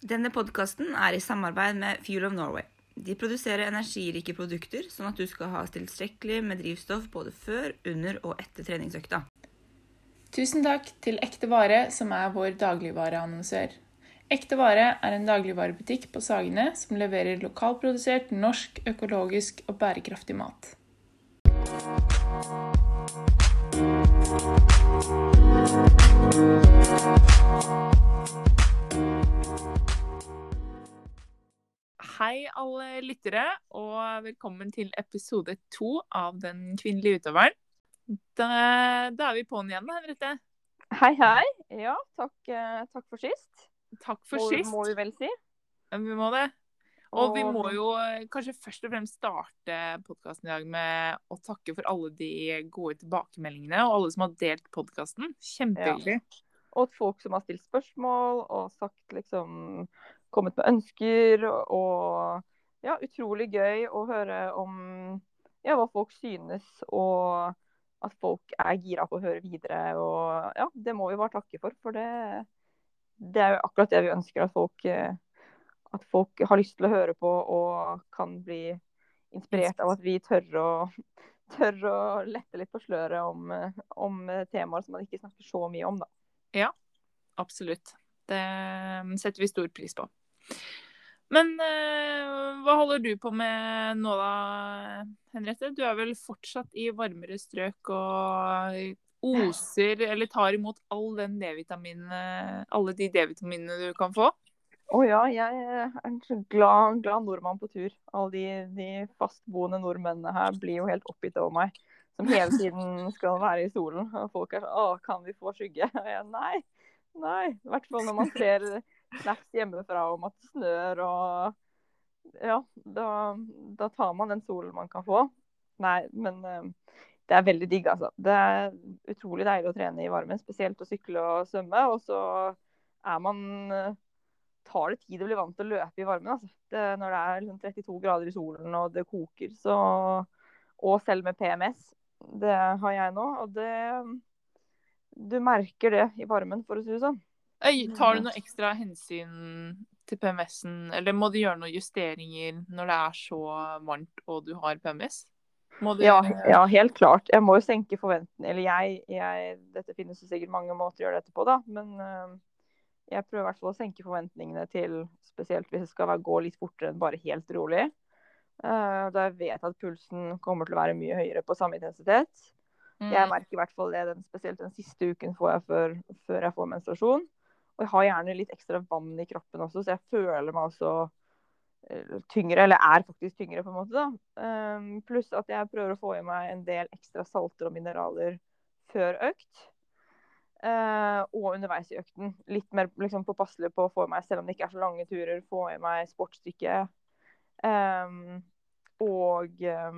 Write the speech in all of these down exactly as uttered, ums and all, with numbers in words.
Denne podcasten er i samarbeid med Fuel of Norway. De produserer energirike produkter, sånn at du skal ha tilstrekkelig med drivstoff både før, under og etter treningsøkta. Tusen takk til Ekte Vare, som er vår dagligvareannonsør. Ekte Vare er en dagligvarebutikk på Sagene som leverer lokalprodusert, norsk, økologisk og bærekraftig mat. Hei alle lyttere, og velkommen til episode to av Den kvinnelige utøveren. Da, da er vi på'n igjen, Henriette. Hei, hei. Ja, takk, eh, takk for sist. Takk for må, sist. Må vi vel si. Vi må det. Og, Og vi må jo kanskje først og fremst starte podcasten i dag med å takke for alle de gode tilbakemeldingene, og alle som har delt podcasten. Kjempehyggelig. Ja. Og folk som har stilt spørsmål, og sagt liksom, kommet med ønsker, og ja, utrolig gøy å høre om ja, hva folk synes, og at folk er gira på å høre videre, og ja, det må vi bare takke for, for det, det er jo akkurat det vi ønsker, at folk, at folk har lyst til å høre på, og kan bli inspirert av at vi tør å, tør å lette litt på sløret om, om temaer som man ikke snakker så mye om, da. Ja, absolutt. Det setter vi stor pris på. Men uh, hva holder du på med nå da, Henriette? Du er vel fortsatt i varmere strøk og oser, eller tar imot all den D-vitaminene, alle de D-vitaminene du kan få? Å ja, jeg er en så glad, glad nordmann på tur. Alle de, de fastboende nordmennene her blir jo helt oppgitt over meg, som hele tiden skal være i solen. Og folk er sånn, å, kan vi få skygge? Og jeg, nei, nei. I hvert fall når man ser snaps hjemmefra om at det snør, og ja, da, da tar man den solen man kan få. Nei, men uh, det er veldig digg, altså. Det er utrolig deilig å trene i varmen, spesielt å sykle og svømme, og så er man, uh, tar det tid å bli vant til å løpe i varmen, altså. Det, når det er liksom, trettito grader i solen, og det koker, så, og selv med P M S, det har jeg nå, og det, du merker det i varmen, for å si det sånn. Tar du noe ekstra hensyn til P M S-en, eller må du gjøre noen justeringer når det er så varmt og du har P M S? Må du... ja, ja, helt klart. Jeg må jo senke forventningene, eller jeg, jeg, dette finnes jo sikkert mange måter å gjøre dette på da, men uh, jeg prøver i hvert fall å senke forventningene til, spesielt hvis det skal være, gå litt fortere enn bare helt rolig. Uh, da jeg vet at pulsen kommer til å være mye høyere på samme intensitet. Mm. Jeg merker i hvert fall det, den, spesielt den siste uken får jeg før, før jeg får menstruasjon. Og jeg har gjerne litt ekstra vann i kroppen også, så jeg føler meg også uh, tyngre, eller er faktisk tyngre på en måte da. Um, pluss at jeg prøver å få i meg en del ekstra salter og mineraler før økt. Uh, og underveis i økten. Litt mer liksom, påpasselig på å få i meg, selv om det ikke er så lange turer, få i meg sportsstykke. Um, og um,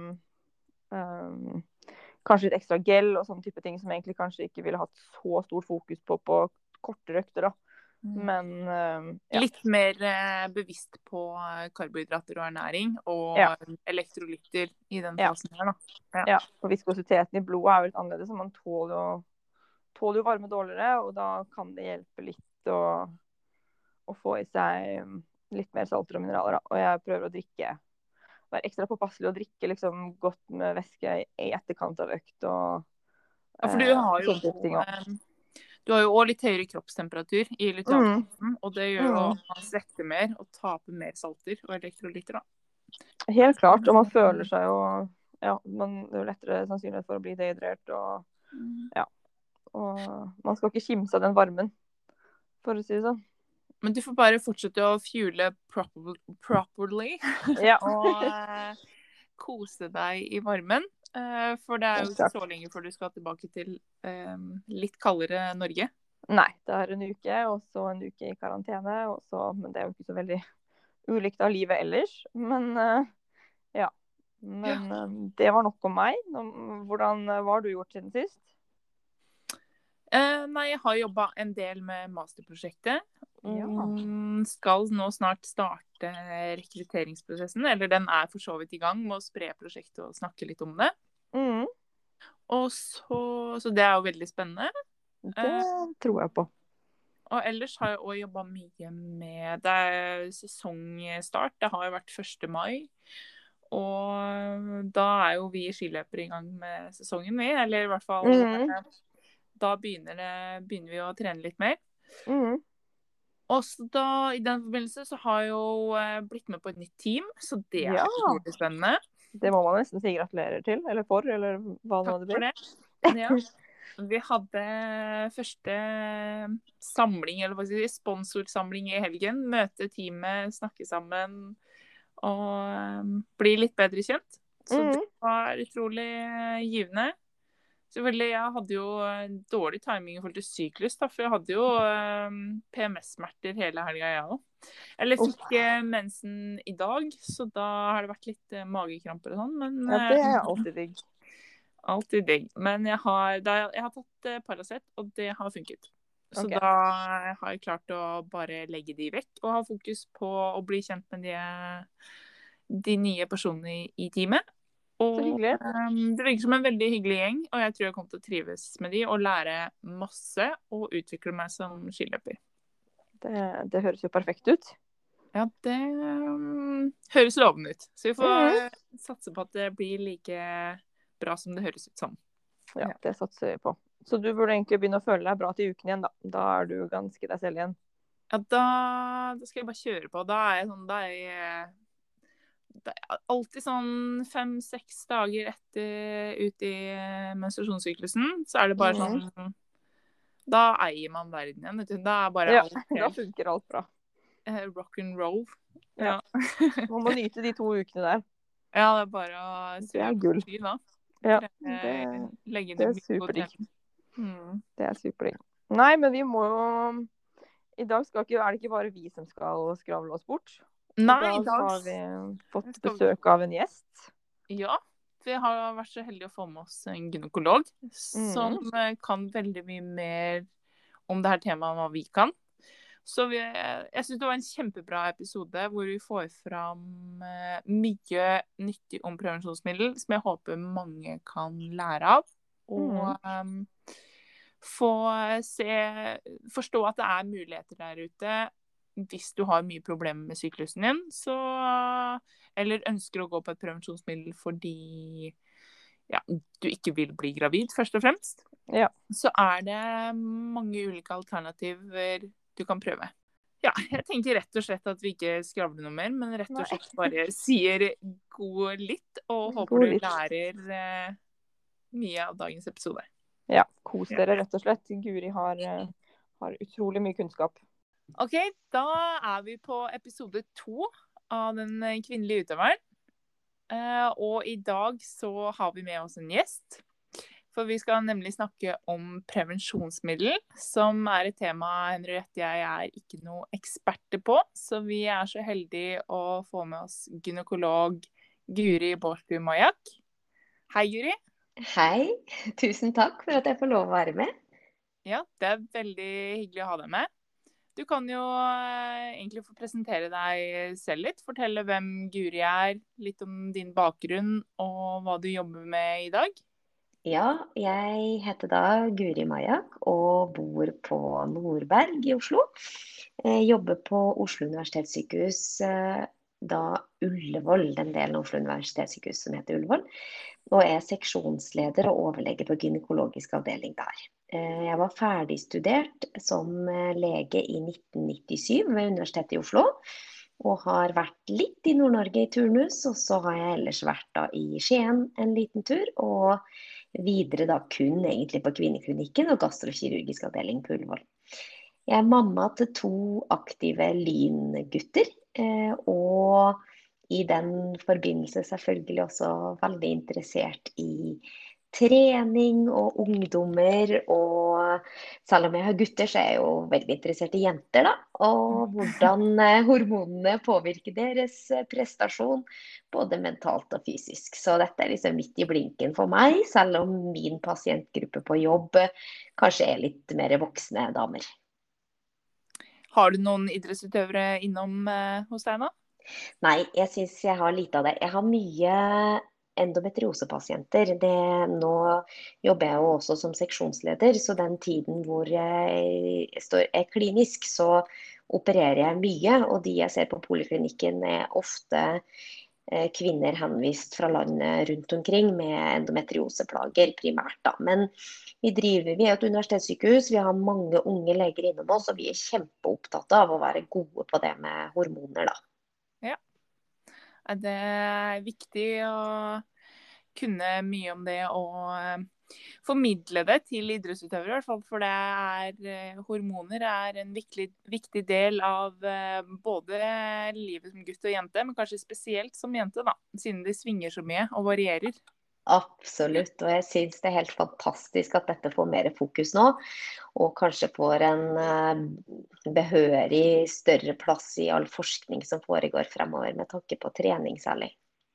um, kanskje litt ekstra gel og sånne type ting som egentlig kanskje ikke ville hatt så stort fokus på på korte røkter da. Men um, ja. Litt mer eh, bevisst på karbohydrater og ernæring og ja. elektrolytter i den fasen ja. her da. Ja. ja, og viskositeten i blodet er jo litt annerledes, så man tåler jo, tåler jo varme dårligere, og da kan det hjelpe litt å, å få i seg litt mer salter og mineraler da. Og jeg prøver å drikke, være ekstra påpasselig å drikke liksom godt med væske i etterkant av økt og ja, for du har jo eh, du har jo også litt høyere kroppstemperatur i lutealfasen, mm. og det gjør jo at man svetter mer og taper mer salter og elektrolytter da. Helt klart, og man føler seg jo ja, man, det er jo lettere sannsynlighet for å bli dehydrert og ja, og man skal ikke kimse av den varmen, for å si det sånn. Men du får bare fortsette å fuele proper, properly ja. og eh, kose deg i varmen. Eh, for det er jo ikke så lenge før du skal tilbake til eh, litt kaldere Norge. Nei, det er en uke, og så en uke i karantene. Og så, men det er jo ikke så veldig ulikt av livet ellers. Men eh, ja, men ja. Det var nok om meg. Hvordan, hva har du gjort siden sist? Uh, nei, jeg har jobbet en del med masterprosjektet. Ja. Um, skal nå snart starte rekrutteringsprosessen, eller den er for så vidt i gang med å spre prosjektet og snakke litt om det. Mm. Og så, så det er jo veldig spennende. Det uh, tror jeg på. Og ellers har jeg også jobbet mye med det er sesongstart. Det har jo vært første mai. Og da er jo vi skiløpere i gang med sesongen, vi. Eller i hvert fall Mhm. da begynner, det, begynner vi å trene litt mer. Mhm. Og så da, i den forbindelse så har jeg jo eh, blitt med på et nytt team, så det er Ja. utrolig spennende. Det må man nesten si gratulerer til, eller for, eller hva nå Takk det for blir. det. Ja. Vi hadde første samling, eller hva skal jeg si, sponsorsamling i helgen. Møte teamet, snakke sammen og um, bli litt bedre kjent. Så det Mhm. var utrolig eh, givende. Selvfølgelig, jeg hadde jo eh, dårlig timing i forhold til syklus, da, for jeg hadde jo um, P M S-smerter hele helga, jeg også. Eller Uff. fikk eh, mensen i dag, så da har det vært litt eh, magekramper og sånn, men Ja, det er eh, alltid digg. alltid digg. Men jeg har, da, jeg har tatt eh, Paracet, og det har funket. Så Ok. da har jeg klart å bare legge de vekk, og ha fokus på å bli kjent med de, de nye personene i, i teamet. Og Så hyggelig. um, det virker som en veldig hyggelig gjeng, og jeg tror jeg kommer til å trives med de, og lære masse, og utvikle meg som skiløper. Det, det høres jo perfekt ut. Ja, det um, høres lovende ut. Så vi får Mhm. satse på at det blir like bra som det høres ut som. Ja, Ja. det satser vi på. Så du burde egentlig begynne å føle deg bra til uken igjen, da. Da er du ganske deg selv igjen. Ja, da, da skal jeg bare kjøre på. Da er jeg sånn, da er jeg, det er alltid sånn fem-seks dager etter ut i menstruasjonssyklusen, så er det bare Mhm. sånn, da eier man verden igjen, vet du. Da er bare Ja, alt da helt funker alt bra. eh, rock and roll. Ja. Ja. Man må nyte de to ukene der. Ja, det er bare å Det er gull. sky da. Ja, Trene, det, legge det er ned mye på superdigg. trening. Mm. Det er superdigg. Nei, men vi må jo I dag skal ikke, er det ikke bare vi som skal skravle oss bort. Nei, I i dag dag har vi fått skal vi- besøk av en gjest. Ja, vi har vært så heldige å få med oss en gynekolog som Mm. eh, kan veldig mye mer om det her temaet enn hva vi kan. Så vi, jeg synes det var en kjempebra episode hvor vi får fram eh, mye nyttig om prevensjonsmiddel, som jeg håper mange kan lære av. Og um, få se, forstå at det er muligheter der ute hvis du har mye problemer med syklusen din, så, eller ønsker å gå på et prevensjonsmiddel fordi ja, du ikke vil bli gravid, først og fremst. Ja. Så er det mange ulike alternativer du kan prøve. Ja, jeg tenker rett og slett at vi ikke skravler noe mer, men rett og Nei. slett bare sier god litt, og håper God du litt. lærer eh, mye av dagens episode. Ja, kos Ja. dere rett og slett. Guri har, eh, har utrolig mye kunnskap. Ok, da er vi på episode to av Den kvinnelige utøveren. Eh, og i dag så har vi med oss en gjest. For vi skal nemlig snakke om prevensjonsmiddel, som er et tema Henriette jeg er ikke noe eksperte på. Så vi er så heldige å få med oss gynekolog Guri Bårdsbu Majak. Hei, Guri. Hei, tusen takk for at jeg får lov å være med. Ja, det er veldig hyggelig å ha deg med. Du kan jo eh, egentlig få presentere deg selv litt. Fortelle hvem Guri er, litt om din bakgrunn og hva du jobber med i dag. Ja, jeg heter da Guri Majak og bor på Nordberg i Oslo. Jeg jobber på Oslo universitetssykehus, eh, da Ullevål, den delen av Oslo universitetssykehus som heter Ullevål. Og er seksjonsleder og overlege på gynekologisk avdeling der. Eh, Jeg var ferdigstudert som eh, lege i nitten nittisju ved Universitetet i Oslo. Og har vært litt i Nord-Norge i turnus, og så har jeg ellers vært da i Skien en liten tur. Og videre da kun egentlig på kvinneklinikken og gastrokirurgisk avdeling på Ullevål. Jeg er mamma til to aktive lyngutter, eh, og i den forbindelse selvfølgelig også veldig interessert i trening og ungdommer. Og selv om jeg har gutter, så er jeg jo veldig interessert i jenter, da. Og hvordan eh, hormonene påvirker deres eh, prestasjon, både mentalt og fysisk. Så dette er liksom midt i blinken for meg, selv om min pasientgruppe på jobb eh, kanskje er litt mer voksne damer. Har du noen idrettsutøvere innom eh, hos deg nå? Nei, jeg synes jeg har lite av det. Jeg har mye endometriosepasienter. Det, nå jobber jeg jo også som seksjonsleder, så den tiden hvor jeg står, er klinisk, så opererer jeg mye, og de jeg ser på poliklinikken er ofte eh, kvinner henvist fra landet rundt omkring med endometrioseplager primært da. Men vi driver, vi er et universitetssykehus, vi har mange unge leger innom oss, og vi er kjempeopptatt av å være gode på det med hormoner da. Ja, det er viktig å kunne mye om det og eh, formidle det til idrettsutøvere, i hvert fall, for det er, eh, hormoner er en viktig, viktig del av eh, både livet som gutt og jente, men kanskje spesielt som jente da, siden de svinger så mye og varierer. Absolutt, og jeg synes det er helt fantastisk at dette får mer fokus nå, og kanskje får en eh, behørig større plass i all forskning som foregår fremover, med tanke på trening særlig.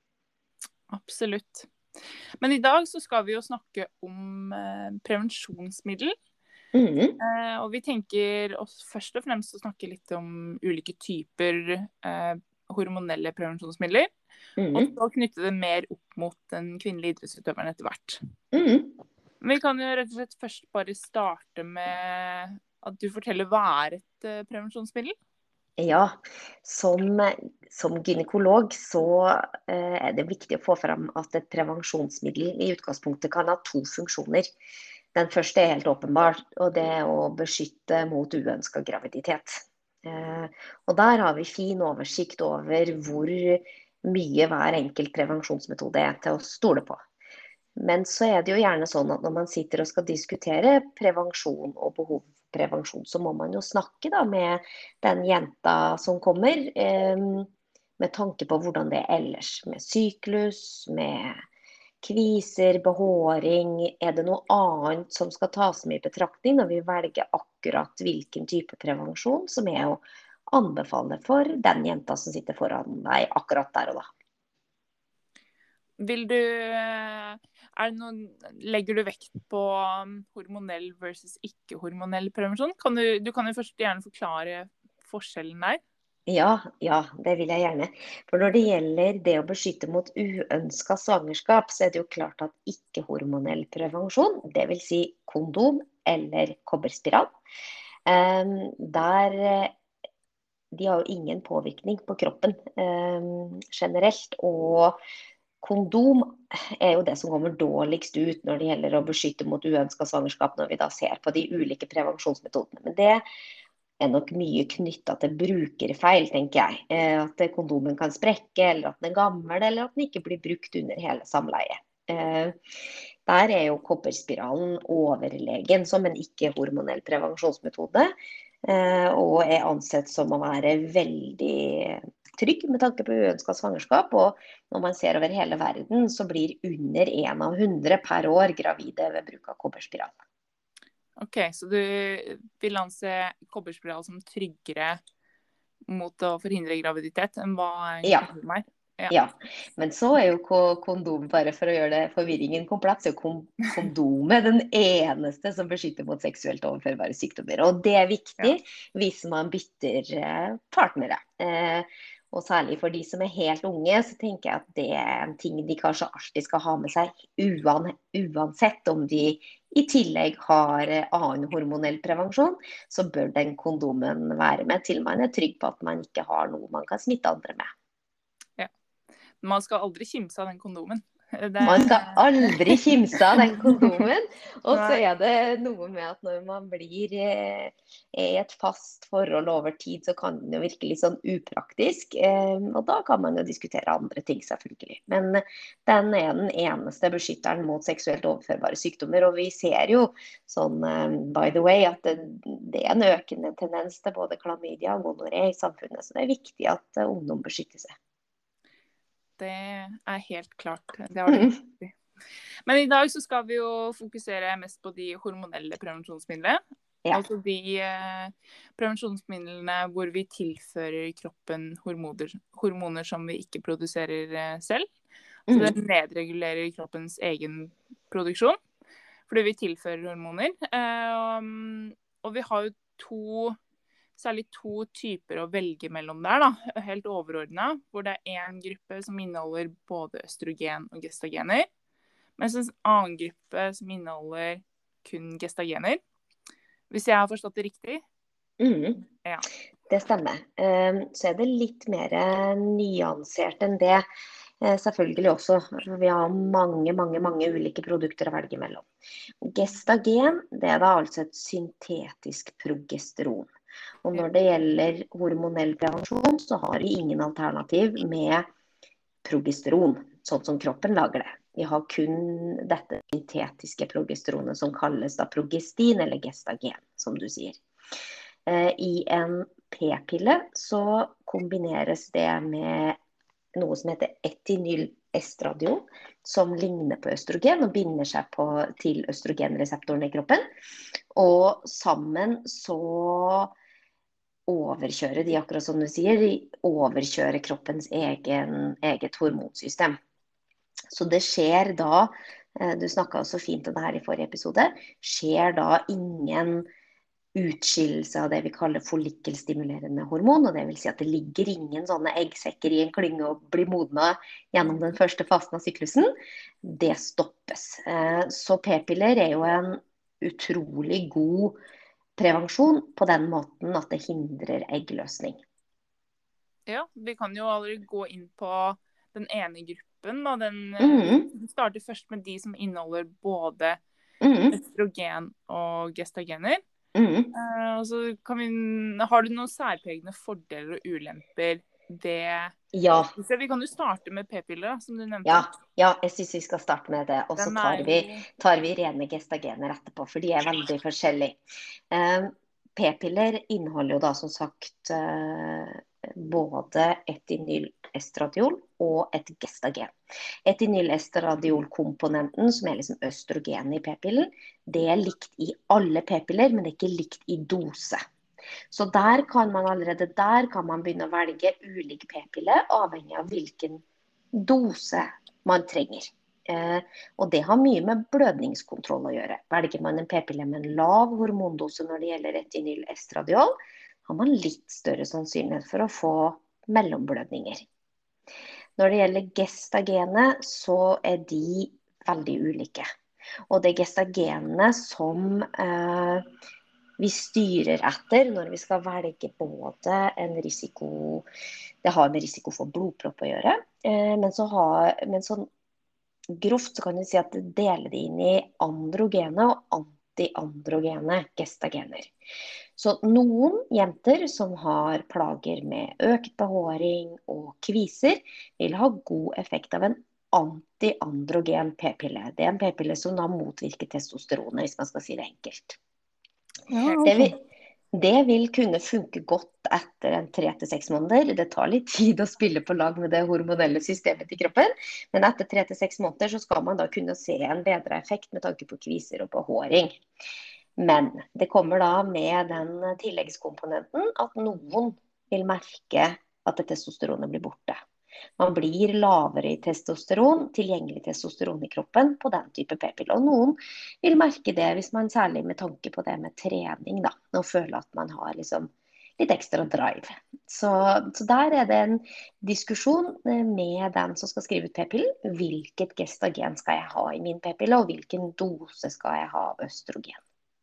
Absolutt. Men i dag så skal vi jo snakke om eh, prevensjonsmiddel. Mhm. Eh, og vi tenker oss først og fremst å snakke litt om ulike typer eh, hormonelle prevensjonsmidler. Og Mhm. så knytte det mer opp mot den kvinnelige idrettsutøveren etter hvert. Mhm. Men vi kan jo rett og slett først bare starte med at du forteller hva er et eh, prevensjonsmiddel? Ja, som, som gynekolog så eh, er det viktig å få frem at et prevensjonsmiddel i utgangspunktet kan ha to funksjoner. Den første er helt åpenbar, og det er å beskytte mot uønsket graviditet. Eh, og der har vi fin oversikt over hvor mye hver enkelt prevensjonsmetode er til å stole på. Men så er det jo gjerne sånn at når man sitter og skal diskutere prevensjon og behov for prevensjon, så må man jo snakke da med den jenta som kommer, eh, med tanke på hvordan det er ellers, med syklus, med kviser, behåring. Er det noe annet som skal tas med i betraktning når vi velger akkurat hvilken type prevensjon som er å anbefale for den jenta som sitter foran deg akkurat der og da? Vil du, er det noen, legger du vekt på um, hormonell versus ikke-hormonell prevensjon? Kan du, du kan jo først gjerne forklare forskjellen der. Ja, ja, det vil jeg gjerne. For når det gjelder det å beskytte mot uønsket svangerskap, så er det jo klart at ikke-hormonell prevensjon, det vil si kondom eller kobberspiral, eh, der eh, de har jo ingen påvirkning på kroppen eh, generelt, og kondom er jo det som kommer dårligst ut når det gjelder å beskytte mot uønsket svangerskap, når vi da ser på de ulike prevensjonsmetodene. Men det er nok mye knyttet til brukerfeil, tenker jeg. Eh, At kondomen kan sprekke, eller at den er gammel, eller at den ikke blir brukt under hele samleiet. Eh, Der er jo kobberspiralen overlegen som en ikke-hormonell prevensjonsmetode, eh, og er ansett som å være veldig trygg med tanke på uønsket svangerskap. Og når man ser over hele verden, så blir under en av hundre per år gravide ved bruk av kobberspiral. Ok, så du vil anse kobberspiral som tryggere mot å forhindre graviditet enn hva en Ja. kondom er? Ja. Ja, men så er jo ko- kondom, bare for å gjøre det forvirringen komplett, så er kon- kondomet den eneste som beskytter mot seksuelt overførbare sykdommer. Og det er viktig hvis man bytter eh, partnere. Eh, og særlig for de som er helt unge, så tenker jeg at det er en ting de kanskje alltid skal ha med seg uan, uansett om de i tillegg har eh, annen hormonell prevensjon, så bør den kondomen være med til man er trygg på at man ikke har noe man kan smitte andre med. Man skal aldri kimse av den kondomen. Det... Man skal aldri kimse av den kondomen. Og så er det noe med at når man blir eh, i et fast forhold over tid, så kan den jo virke litt sånn upraktisk. Eh, og da kan man jo diskutere andre ting, selvfølgelig. Men den er den eneste beskytteren mot seksuelt overførbare sykdommer. Og vi ser jo sånn, eh, by the way, at det, det er en økende tendens til både klamydia og gonoré i samfunnet. Så det er viktig at eh, ungdom beskytter seg. Det er helt klart. Det har du rett i. Men i dag så skal vi jo fokusere mest på de hormonelle prevensjonsmidlene. Ja. Altså de eh, prevensjonsmidlene hvor vi tilfører kroppen hormoner, hormoner som vi ikke produserer eh, selv. Så det nedregulerer kroppens egen produksjon, fordi vi tilfører hormoner. Eh, og vi har jo to særlig to typer å velge mellom der, da, helt overordnet, hvor det er en gruppe som inneholder både østrogen og gestagener, mens en annen gruppe som inneholder kun gestagener. Hvis jeg har forstått det riktig? Mm. Ja. Det stemmer. Eh, Så er det litt mer nyansert enn det. Eh, Selvfølgelig også. Vi har mange, mange, mange ulike produkter å velge mellom. Gestagen, det er da altså et syntetisk progesteron. Og når det gjelder hormonell prevensjon, så har vi ingen alternativ med progesteron, sånn som kroppen lager det. Vi har kun dette syntetiske progesteronet som kalles da progestin eller gestagen, som du sier. Eh, I en p-pille så kombineres det med noe som heter etynylestradiol, som ligner på østrogen og binder seg på, til østrogenreseptoren i kroppen. Og sammen så overkjører de, akkurat som du sier, de overkjører kroppens egen, eget hormonsystem. Så det skjer da, eh, du snakket så fint om det her i forrige episode, skjer da ingen utskillelse av det vi kaller follikelstimulerende hormon, og det vil si at det ligger ingen sånne eggsekker i en klynge og blir modnet gjennom den første fasen av syklusen. Det stoppes. Eh, Så p-piller er jo en utrolig god prevensjon på den måten at det hindrer eggløsning. Ja, vi kan jo allerede gå inn på den ene gruppen, da. Den Mhm. vi starter først med de som inneholder både Mhm. østrogen og gestagener. Mhm. Eh, og så kan vi, har du noen særpregende fordeler og ulemper ved Ja, Så vi kan jo starte med p-piller, da, som du nevnte. ja, ja, jeg synes vi skal starte med det, og så Den tar er vi, jo tar vi rene gestagener etterpå, for de er veldig forskjellige. Eh, P-piller inneholder jo da som sagt eh, både etynylestradiol og et gestagen. Etynylestradiolkomponenten, som er liksom østrogen i p-pillen, det er likt i alle p-piller, men det er ikke likt i dose. Så der kan man allerede der kan man begynne å velge ulike p-piller, avhengig av hvilken dose man trenger. Eh, og det har mye med blødningskontroll å gjøre. Velger man en p-pille med en lav hormondose når det gjelder etynylestradiol, har man litt større sannsynlighet for å få mellomblødninger. Når det gjelder gestagene, så er de veldig ulike. Og det er gestagenene som eh, vi styrer etter når vi skal velge både en risiko Det har med risiko for blodpropp å gjøre, eh, men, så har, men sånn grovt så kan du si at det deler det inn i androgene og antiandrogene gestagener. Så noen jenter som har plager med økt behåring og kviser, vil ha god effekt av en antiandrogen p-pille. Det er en p-pille som da motvirker testosteronet, hvis man skal si det enkelt. Ja, Det ok. vil, det vil kunne funke godt etter en tre til seks måneder. Det tar litt tid å spille på lag med det hormonelle systemet i kroppen, men etter tre til seks måneder så skal man da kunne se en bedre effekt med tanke på kviser og behåring. Men det kommer da med den tilleggskomponenten at noen vil merke at det testosteronet blir borte. Man blir lavere i testosteron, tilgjengelig testosteron i kroppen på den type p-piller. Og noen vil merke det hvis man særlig med tanke på det med trening, da, og føler at man har liksom litt ekstra drive. Så, så der er det en diskusjon med den som skal skrive ut p-pillen. Hvilket gestagen skal jeg ha i min p-pille, og hvilken dose skal jeg ha av østrogen?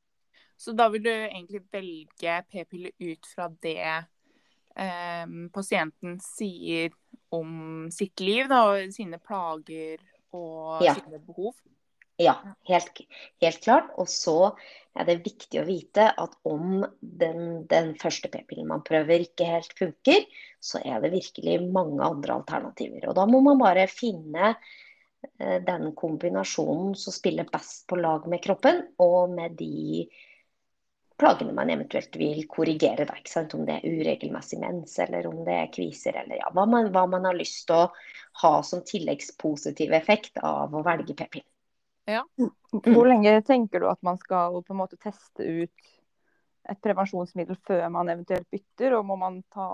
Så da vil du egentlig velge p-piller ut fra det eh, pasienten sier om sitt liv, da, og sine plager og Ja. sine behov? Ja, helt, helt klart. Og så er det viktig å vite at om den, den første p-pillen man prøver ikke helt funker, så er det virkelig mange andre alternativer. Og da må man bare finne eh, den kombinasjonen som spiller best på lag med kroppen, og med de plagene man eventuelt vil korrigere, da, ikke sant? Om det er uregelmessig mens, eller om det er kviser, eller ja, hva man, hva man har lyst til å ha som tilleggspositiv effekt av å velge p-pillen. Ja. Hvor lenge tenker du at man skal på en måte teste ut et prevensjonsmiddel før man eventuelt bytter, og må man ta,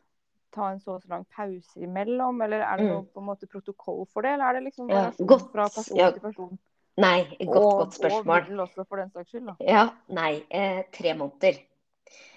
ta en så og så lang pause imellom, eller er det Mm. noe på en måte protokoll for det, eller er det liksom Ja, variasjon godt. fra person Ja. til person? Nei, godt, og, godt spørsmål. Og middel også, for den saks skyld, da. Ja, nei, eh, tre måneder.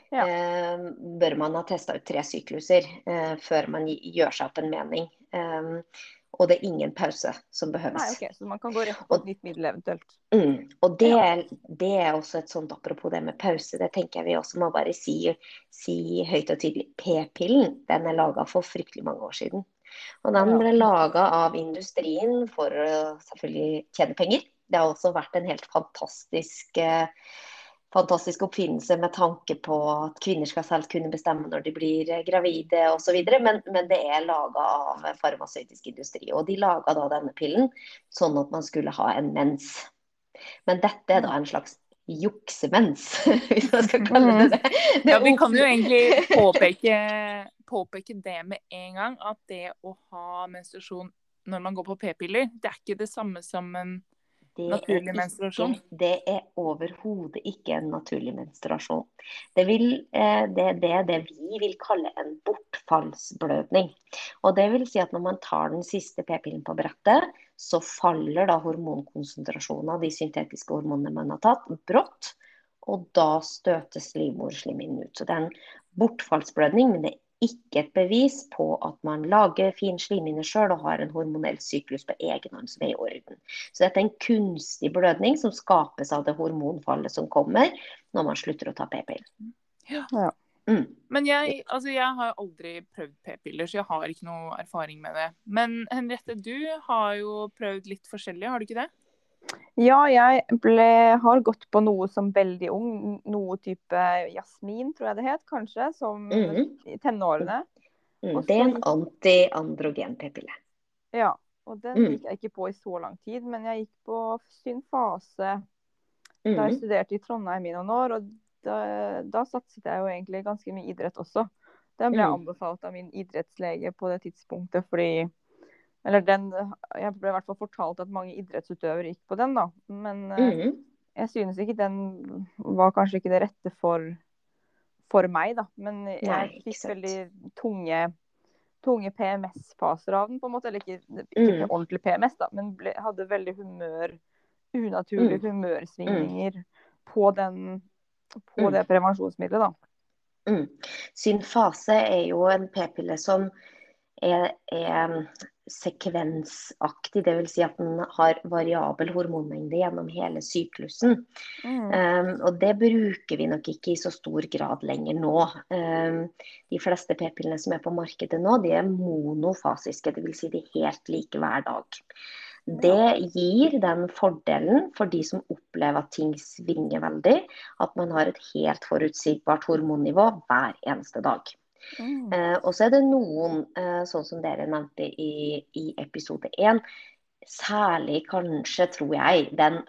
Ja. eh, bør man ha testet ut tre sykluser eh, før man gi- gjør seg opp en mening. Eh, og det er ingen pause som behøves. Nei, ok, så man kan gå rett på Og, et nytt middel eventuelt. mm, og det, Ja. er- det er også et sånt, apropos det med pause, det tenker jeg vi også må bare si, si høyt og tydelig. P-pillen, den er laget for fryktelig mange år siden. Og den Ja. ble laget av industrien for å selvfølgelig tjene penger. Det har også vært en helt fantastisk eh, fantastisk oppfinnelse med tanke på at kvinner skal selv kunne bestemme når de blir eh, gravide og så videre, men, men det er laget av farmasøytisk industri. Og de laget da denne pillen sånn at man skulle ha en mens. Men dette er da en slags juksemens, hvis man skal kalle det det. det Ja, vi kan jo oppfyller- egentlig påpeke, påpeke det med en gang, at det å ha menstruasjon når man går på p-piller, det er ikke det samme som en Det er naturlig menstruasjon. ikke- Det er overhodet ikke en naturlig menstruasjon. Det, vil, eh, det, det er det vi vil kalle en bortfallsblødning. Og det vil si at når man tar den siste p-pillen på brettet, så faller da hormonkonsentrasjonen av de syntetiske hormonene man har tatt, brått, og da støtes livmorslimhinnen ut. Så det er en bortfallsblødning, men det er ikke et bevis på at man lager fin slimhinne selv og har en hormonell syklus på egen hånd som er i orden. Så dette er en kunstig blødning som skapes av det hormonfallet som kommer når man slutter å ta p-pillen. Ja. Ja. Mm. Men jeg, altså jeg har aldri prøvd p-piller, så jeg har ikke noe erfaring med det. Men Henriette, du har jo prøvd litt forskjellig, har du ikke det? Ja, jeg ble, har gått på noe som veldig ung, noe type jasmin, tror jeg det het, kanskje, som Mhm. i tenårene. Mm. Og Det er så en gikk- antiandrogen p-pille. Ja, og den Mm. gikk jeg ikke på i så lang tid, men jeg gikk på Synfase da jeg Mm. studerte i Trondheim i noen år, og da, da satset jeg jo egentlig ganske mye idrett også. Den ble Mm. anbefalt av min idrettslege på det tidspunktet, fordi eller den, jeg ble i hvert fall fortalt at mange idrettsutøvere gikk på den da, men eh, Mm. jeg synes ikke den var kanskje ikke det rette for, for meg da, men jeg Nei, ikke fikk sant. veldig tunge, tunge P M S-faser av den på en måte, eller ikke, Mm. ikke ordentlig P M S da, men ble, hadde veldig humør, unaturlige Mm. humørsvingninger på, den, på Mm. det prevensjonsmiddelet da. Mm. Synfase er jo en p-pille som er, er sekvensaktig, det vil si at den har variabel hormonmengde gjennom hele syklusen. Mm. Um, og det bruker vi nok ikke i så stor grad lenger nå. Um, de fleste p-pillene som er på markedet nå, de er monofasiske, det vil si de er helt like hver dag. Det gir den fordelen for de som opplever at ting svinger veldig, at man har et helt forutsigbart hormonnivå hver eneste dag. Mm. Eh, og så er det noen, eh, sånn som dere nevnte i, i episode én, særlig kanskje, tror jeg, den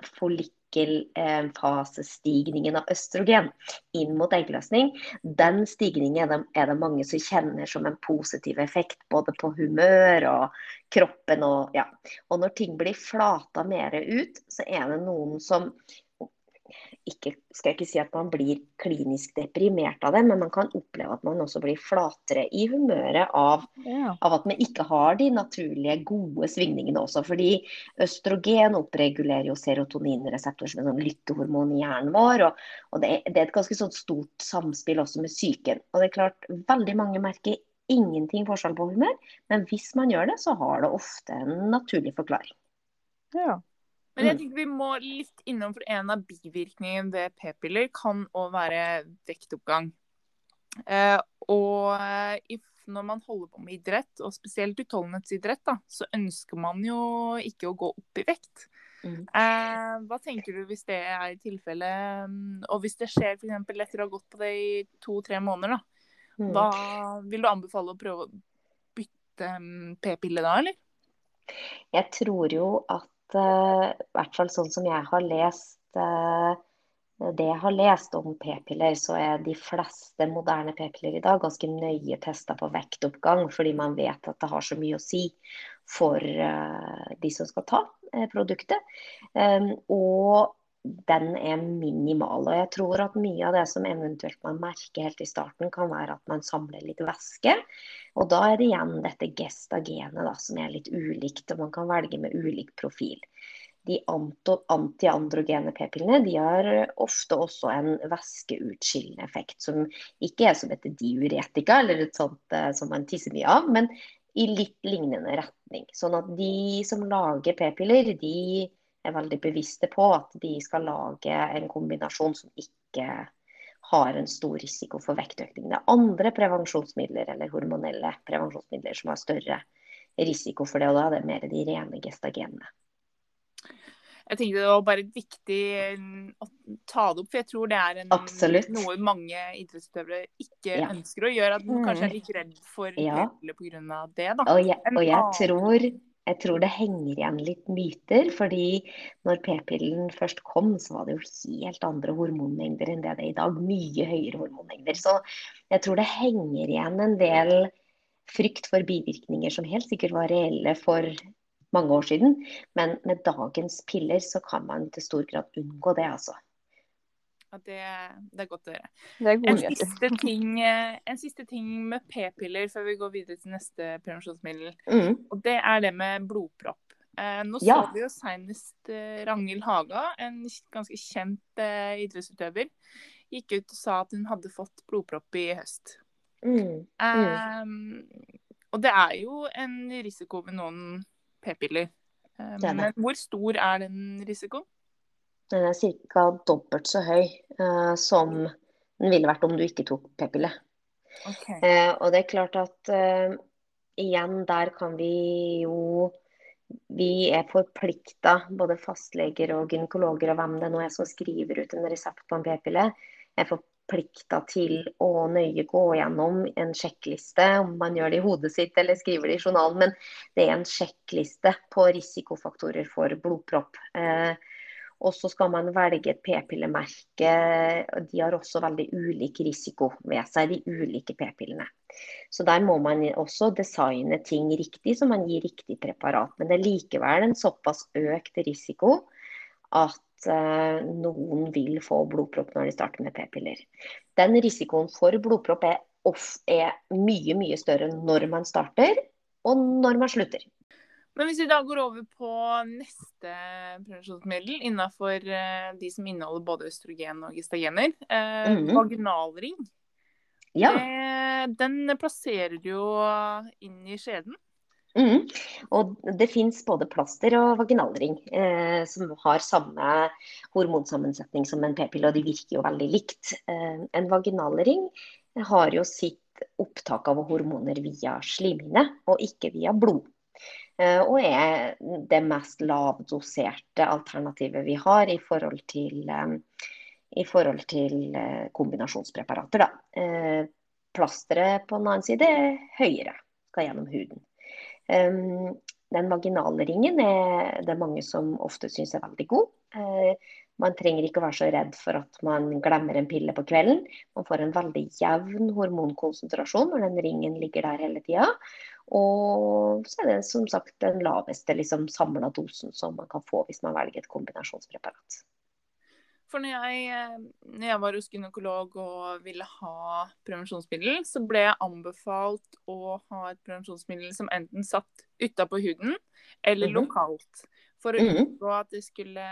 follikkelfasestigningen av østrogen inn mot eggløsning, den stigningen er det, er det mange som kjenner som en positiv effekt, både på humør og kroppen. Og, ja. og når ting blir flata mer ut, så er det noen som ikke, skal jeg ikke si at man blir klinisk deprimert av det, men man kan oppleve at man også blir flatere i humøret av, Ja. av at man ikke har de naturlige gode svingningene også. Fordi østrogen oppregulerer jo serotoninreseptorer som er sånn lyttehormon i hjernen vår, og, og det, er, det er et ganske sånn stort samspill også med psyken. Og det er klart, veldig mange merker ingenting forskjell på humør, men hvis man gjør det, så har det ofte en naturlig forklaring. Ja. Men jeg tenker vi må litt innom, for en av bivirkningene ved p-piller kan også være vektoppgang. Eh, og if, når man holder på med idrett, og spesielt utholdenhetsidrett, da, så ønsker man jo ikke å gå opp i vekt. Mm. Eh, hva tenker du hvis det er i tilfelle, og hvis det skjer for eksempel etter å ha gått på det i to-tre måneder, da, Mm. hva vil du anbefale å prøve å bytte um, p-pille da, eller? Jeg tror jo at uh, i hvert fall sånn som jeg har lest uh, det jeg har lest om p-piller, så er de fleste moderne p-piller i dag ganske nøye testet på vektoppgang, fordi man vet at det har så mye å si for uh, de som skal ta uh, produktet. Um, og den er minimal, og jeg tror at mye av det som eventuelt man merker helt i starten, kan være at man samler litt væske. Og da er det igjen dette gestagenet da, som er litt ulikt, og man kan velge med ulik profil. de anto- antiandrogene p-pillene, de har ofte også en væskeutskillende effekt, som ikke er som et diuretika, eller et sånt eh, som man tisser mye av, men i litt lignende retning. Sånn at de som lager p-piller, de er veldig bevisste på at de skal lage en kombinasjon som ikke har en stor risiko for vektøkning. Det er andre prevensjonsmidler eller hormonelle prevensjonsmidler som har større risiko for det, og da er det mer de rene gestagenene. Jeg tenkte det var bare viktig å ta det opp, for jeg tror det er en, noe mange idrettsutøvere ikke ja. ønsker å gjøre, at man kanskje er litt redd for ja. p-piller på grunn av det. Da. Og jeg, og jeg tror... Jeg tror det henger igjen litt myter, fordi når p-pillen først kom, så var det jo helt andre hormonmengder enn det det er i dag. Mye høyere hormonmengder. Så jeg tror det henger igjen en del frykt for bivirkninger som helt sikkert var reelle for mange år siden. Men med dagens piller så kan man til stor grad unngå det, altså. Ja, det, det er godt å høre. Det er god en, siste ting, en siste ting med p-piller før vi går videre til neste prevensjonsmiddel. Mm. Og det er det med blodpropp. Eh, nå ja. så vi jo senest eh, Ragnhild Haga, en ganske kjent eh, idrettsutøver, gikk ut og sa at hun hadde fått blodpropp i høst. Mm. Mm. Eh, og det er jo en risiko ved noen p-piller. Eh, men hvor stor er den risikoen? Den er cirka dobbelt så høy uh, som den ville vært om du ikke tok p-pille. Okay. Uh, og det er klart at uh, igjen der kan vi jo vi er forpliktet, både fastleger og gynekologer og hvem det nå er som skriver ut en resept på en p-pille, er forpliktet til å nøye gå gjennom en sjekkliste, om man gjør det i hodet sitt eller skriver det i journalen, men det er en sjekkliste på risikofaktorer for blodpropp. Uh, Og så skal man velge et p-pillemerke. De har også veldig ulik risiko ved seg, de ulike p-pillene. Så der må man også designe ting riktig, så man gir riktig preparat. Men det er likevel en såpass økt risiko at eh, noen vil få blodpropp når de starter med p-piller. Den risikoen for blodpropp er, off, er mye, mye større når man starter, og når man slutter. Men hvis vi da går over på neste prevensjonsmiddel innenfor de som inneholder både østrogen og gestagener, eh, mm-hmm. vaginalring, ja. det, den plasserer du jo inn i skjeden. Mm. Og det finnes både plaster og vaginalring eh, som har samme hormonsammensetning som en p-pille, og de virker jo veldig likt. Eh, en vaginalring har jo sitt opptak av hormoner via slimhinne, og ikke via blod. Og er det mest lavdoserte alternativet vi har i forhold til, i forhold til kombinasjonspreparater. Da. Plasteret på den annen side er høyere, skal gjennom huden. Den vaginale ringen er det mange som ofte synes er veldig god. Man trenger ikke å være så redd for at man glemmer en pille på kvelden. Man får en veldig jevn hormonkonsentrasjon når den ringen ligger der hele tiden. Og så er det som sagt den laveste liksom, samlet dosen som man kan få hvis man velger et kombinasjonspreparat. For når jeg, når jeg var hos gynekolog og ville ha prevensjonsmiddel, så ble jeg anbefalt å ha et prevensjonsmiddel som enten satt utenpå huden eller mm-hmm. lokalt. For å unngå mm-hmm. at det skulle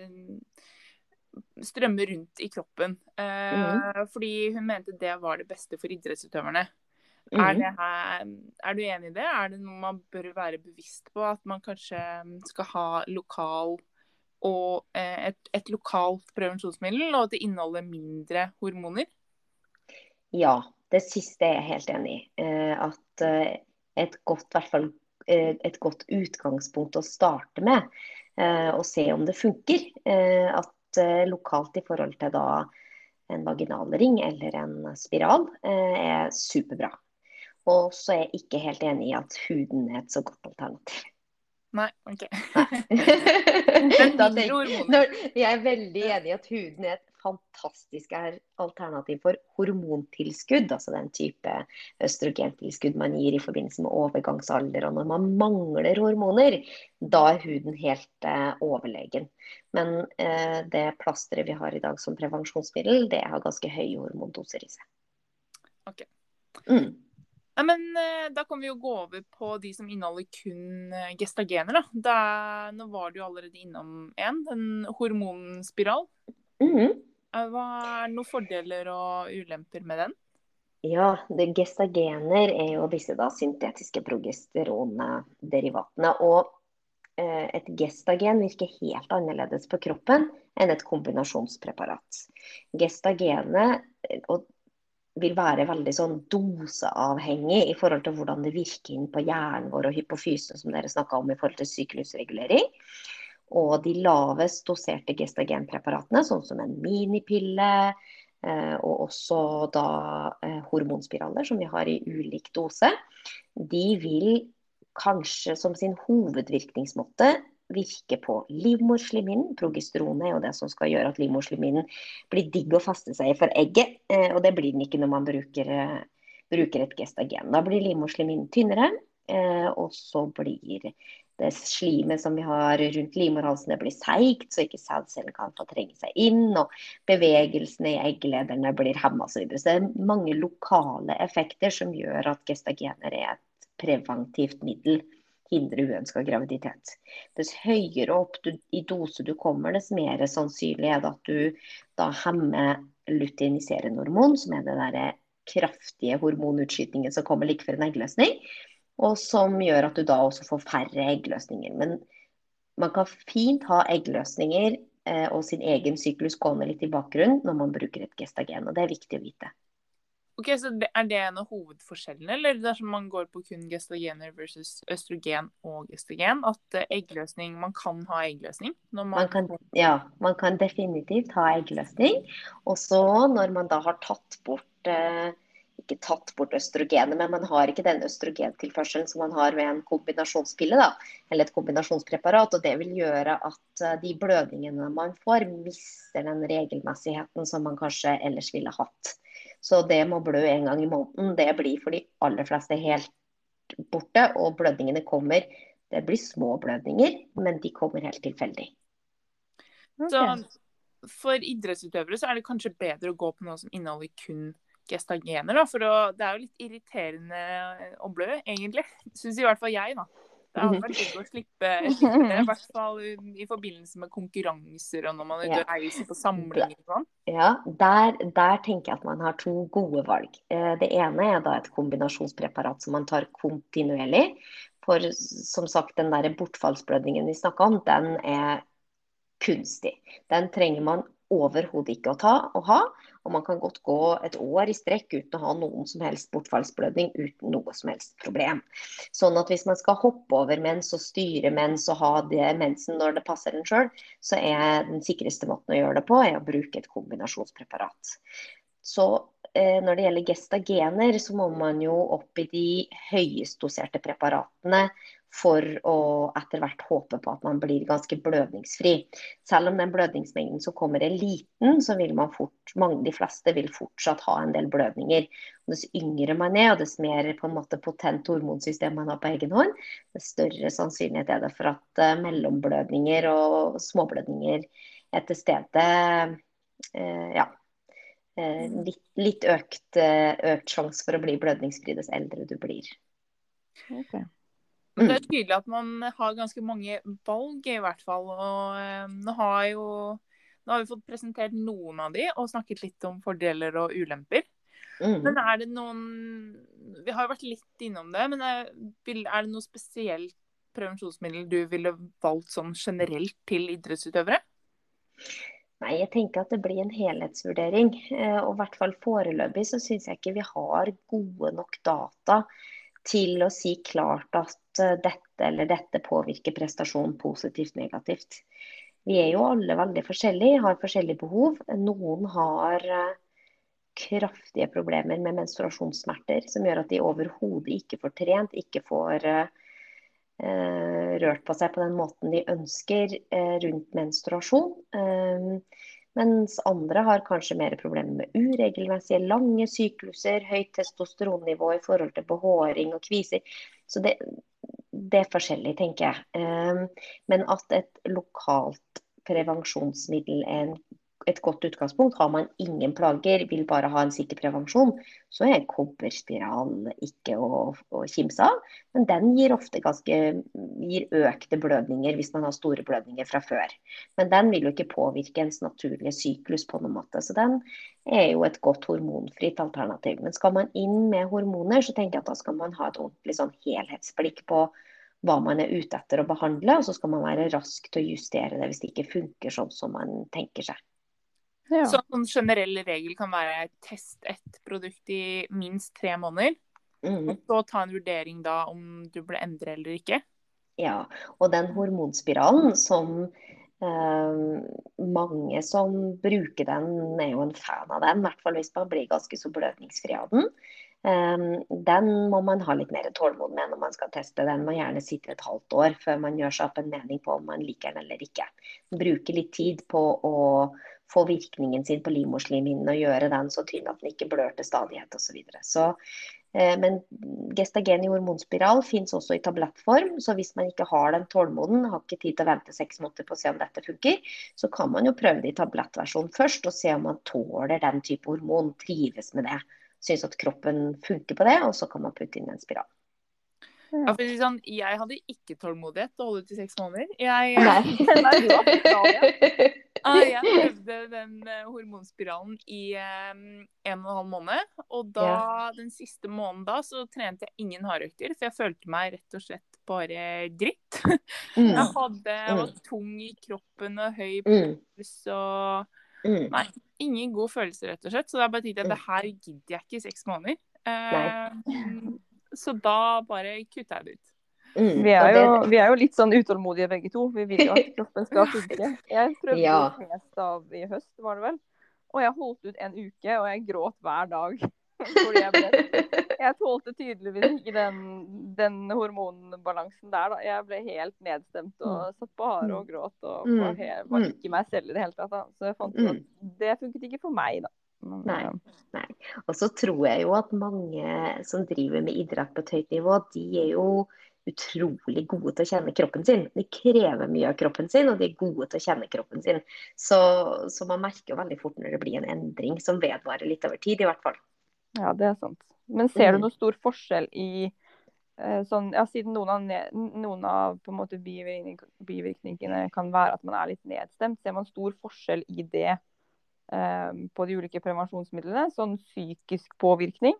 strømme rundt i kroppen. Mm-hmm. Fordi hun mente det var det beste for idrettsutøverne. Mm. Er, det her, er du enig i det? Er det noe man bør være bevisst på? At man kanskje skal ha lokal og et, et lokalt prevensjonsmiddel, og at det inneholder mindre hormoner? Ja, det siste er jeg helt enig i. At et godt, i hvert fall, et godt utgangspunkt å starte med, og se om det funker. At lokalt i forhold til da en vaginalring eller en spiral er superbra. Og så er jeg ikke helt enig i at huden er et så godt alternativ. Nei, ok. da tenker, når, jeg er veldig enig i at huden er et fantastisk alternativ for hormontilskudd, altså den type østrogentilskudd man gir i forbindelse med overgangsalder, og når man mangler hormoner, da er huden helt eh, overlegen. Men eh, det plasteret vi har i dag som prevensjonsmiddel, det har ganske høye hormondoser i seg. Ok. Mm. Nei, men eh, da kan vi jo gå over på de som inneholder kun eh, gestagener, da. Da, nå var du jo allerede innom en, den hormonspiral. Mhm. Eh, Hva er noen fordeler og ulemper med den? Ja, det gestagener er jo disse da syntetiske progesteronderivatene. Og eh, et gestagen virker helt annerledes på kroppen enn et kombinasjonspreparat. Gestagenet eh, og vil være veldig sånn doseavhengig i forhold til hvordan det virker inn på hjernen vår og hypofysen, som dere snakket om i forhold til syklusregulering. Og de lavest doserte gestagenpreparatene, sånn som en minipille, eh, og også da eh, hormonspiraler, som vi har i ulik dose, de vil kanskje som sin hovedvirkningsmåte virke på livmorslimhinnen. Progesteronet er jo det som skal gjøre at livmorslimhinnen blir digg å feste seg i for egget, eh, og det blir den ikke når man bruker, eh, bruker et gestagen. Da blir livmorslimhinnen tynnere, eh, og så blir det slimet som vi har rundt livmorhalsen, det blir seigt, så ikke sædcellen kan få trenge seg inn, og bevegelsene i egglederne blir hemmet, så videre. Så det er mange lokale effekter som gjør at gestagener er et preventivt middel, hindre uønsket graviditet. Dess høyere opp du, i dose du kommer, dess mer sannsynlig er det at du da hemmer luteiniserende hormon, som er det der kraftige hormonutskytningen som kommer like før en eggløsning, og som gjør at du da også får færre eggløsninger. Men man kan fint ha eggløsninger eh, og sin egen syklus gående litt i bakgrunnen når man bruker et gestagen, og det er viktig å vite. Ok, så det, Er det en av hovedforskjellene, eller dersom man går på kun gestagener versus østrogen og gestagen, at eh, eggløsning, man kan ha eggløsning? Når man... Man kan, ja, man kan definitivt ha eggløsning, og så når man da har tatt bort eh, ikke tatt bort østrogenet, men man har ikke den østrogentilførselen som man har ved en kombinasjonspille, da, eller et kombinasjonspreparat, og det vil gjøre at de blødningene man får, mister den regelmessigheten som man kanskje ellers ville hatt. Så det må blø en gang i måneden, det blir for de aller fleste helt borte, og blødningene kommer, det blir små blødninger, men de kommer helt tilfeldig. Okay. Så for idrettsutøvere så er det kanskje bedre å gå på noe som inneholder kun gestagener, da, for å, det er jo litt irriterende å blø, egentlig. Synes i hvert fall jeg, da. Det hadde vært digg å slippe, slippe det, i hvert fall i forbindelse med konkurranser og når man er ute og reiser på samlinger og sånn. Ja, der, der tenker jeg at man har to gode valg. Det ene er da et kombinasjonspreparat som man tar kontinuerlig, for som sagt, den der bortfallsblødningen vi snakket om, den er kunstig. Den trenger man overhodet ikke å ta og ha, og man kan godt gå et år i strekk uten å ha noen som helst bortfallsblødning, uten noe som helst problem. Sånn at hvis man skal hoppe over mens og styre mens og ha det mensen når det passer en selv, så er den sikreste måten å gjøre det på er å bruke et kombinasjonspreparat. Så eh, når det gjelder gestagener, så må man jo opp i de høyest doserte preparatene for å etter hvert håpe på at man blir ganske blødningsfri. Selv om den blødningsmengden som kommer er liten, så vil man fort, mange de fleste vil fortsatt ha en del blødninger. Og dess yngre man er, og dess mer på en måte potent hormonsystem man har på egen hånd, dess større sannsynlighet er det for at uh, mellomblødninger og småblødninger er til stede. Uh, ja. Uh, litt, litt økt, uh, økt sjanse for å bli blødningsfri dess eldre du blir. Ok. Men det er tydelig at man har ganske mange valg i hvert fall, og eh, nå, har jo, nå har vi fått presentert noen av de, og snakket litt om fordeler og ulemper. Mm. Men er det noen, vi har jo vært litt innom det, men er, er det noe spesielt prevensjonsmiddel du ville valgt sånn generelt til idrettsutøvere? Nei, jeg tenker at det blir en helhetsvurdering, og i hvert fall foreløpig så synes jeg ikke vi har gode nok data til å si klart at dette eller dette påvirker prestasjon positivt, negativt. Vi er jo alle veldig forskjellige, har forskjellige behov. Noen har kraftige problemer med menstruasjonssmerter, som gjør at de overhodet ikke får trent, ikke får uh, rørt på seg på den måten de ønsker uh, rundt menstruasjon. Um, mens andre har kanskje mer problemer med uregelmessige, lange sykluser, høyt testosteronnivå i forhold til behåring og kviser. Så det, det er forskjellig, tenker jeg. Um, men at et lokalt prevensjonsmiddel er en, et godt utgangspunkt. Har man ingen plager, vil bare ha en sikker prevensjon, så er kobberspiral ikke å, å kimse av. Men den gir ofte ganske, gir økte blødninger hvis man har store blødninger fra før. Men den vil jo ikke påvirke ens naturlige syklus på noen måte. Så den er jo et godt hormonfritt alternativ. Men skal man inn med hormoner, så tenker jeg at da skal man ha et ordentlig sånn helhetsblikk på hva man er ute etter å behandle, og så skal man være rask til å justere det hvis det ikke funker sånn som man tenker seg. Ja. Så en generell regel kan være test et produkt i minst tre måneder, Mm. og så ta en vurdering da om du burde endre eller ikke. Ja, og den hormonspiralen som eh, mange som bruker den, er jo en fan av den, i hvert fall hvis man blir ganske så blødningsfri av den. Um, den må man ha litt mer tålmod med når man skal teste. Den må gjerne sitte et halvt år før man gjør seg opp en mening på om man liker den eller ikke. Bruke litt tid på å få virkningen sin på livmorslimhinnen og gjøre den så tynn at den ikke blør til stadighet og så videre. Så, eh, men gestagen i hormonspiral finnes også i tablettform, så hvis man ikke har den tålmoden, har ikke tid til å vente seks måneder på å se om dette funker, så kan man jo prøve det i tablettversjon først og se om man tåler den type hormon, trives med det. Synes at kroppen funker på det, og så kan man putte inn en spiral. Ja, for sånn, jeg hadde ikke tålmodighet til å holde ut i seks måneder. Jeg, Nei, du har spiral, ja. ah, jeg prøvde den eh, hormonspiralen i eh, en og en halv måned, og da, den siste måneden da, så trente jeg ingen hardøkter, for jeg følte meg rett og slett bare dritt. Mm. Jeg, hadde, jeg var tung i kroppen og høy puls og Mm. Nei, ingen god følelse, rett og slett. Så da bare tenkte jeg at det her gidder jeg ikke i seks måneder. Eh, så da bare kutta jeg det ut. Mm. Vi er, Og det- jo, vi er jo litt sånn utålmodige begge to. Vi vil jo at kroppen skal funke. Jeg prøvde Ja. jo mest av i høst, var det vel. Og jeg holdt ut en uke, og jeg gråt hver dag. Fordi jeg, ble, jeg tålte tydeligvis ikke den, den hormonbalansen der. Da. Jeg ble helt nedstemt og satt på hare og gråt. Og var, helt, var ikke meg selv i det hele tatt. Da. Så jeg fant ut at det funket ikke for meg, da. Men, Nei, nei. Og så tror jeg jo at mange som driver med idrett på et høyt nivå, de er jo utrolig gode til å kjenne kroppen sin. De krever mye av kroppen sin, og de er gode til å kjenne kroppen sin. Så, så man merker jo veldig fort når det blir en endring som vedvarer litt over tid, i hvert fall. ja, det er sant. Men ser du Mm. noe stor forskjell i eh, sånn, ja, siden noen av, ne- noen av på en måte bivirkning, bivirkningene kan være at man er litt nedstemt, ser man stor forskjell i det eh, på de ulike prevensjonsmidlene? Sånn psykisk påvirkning?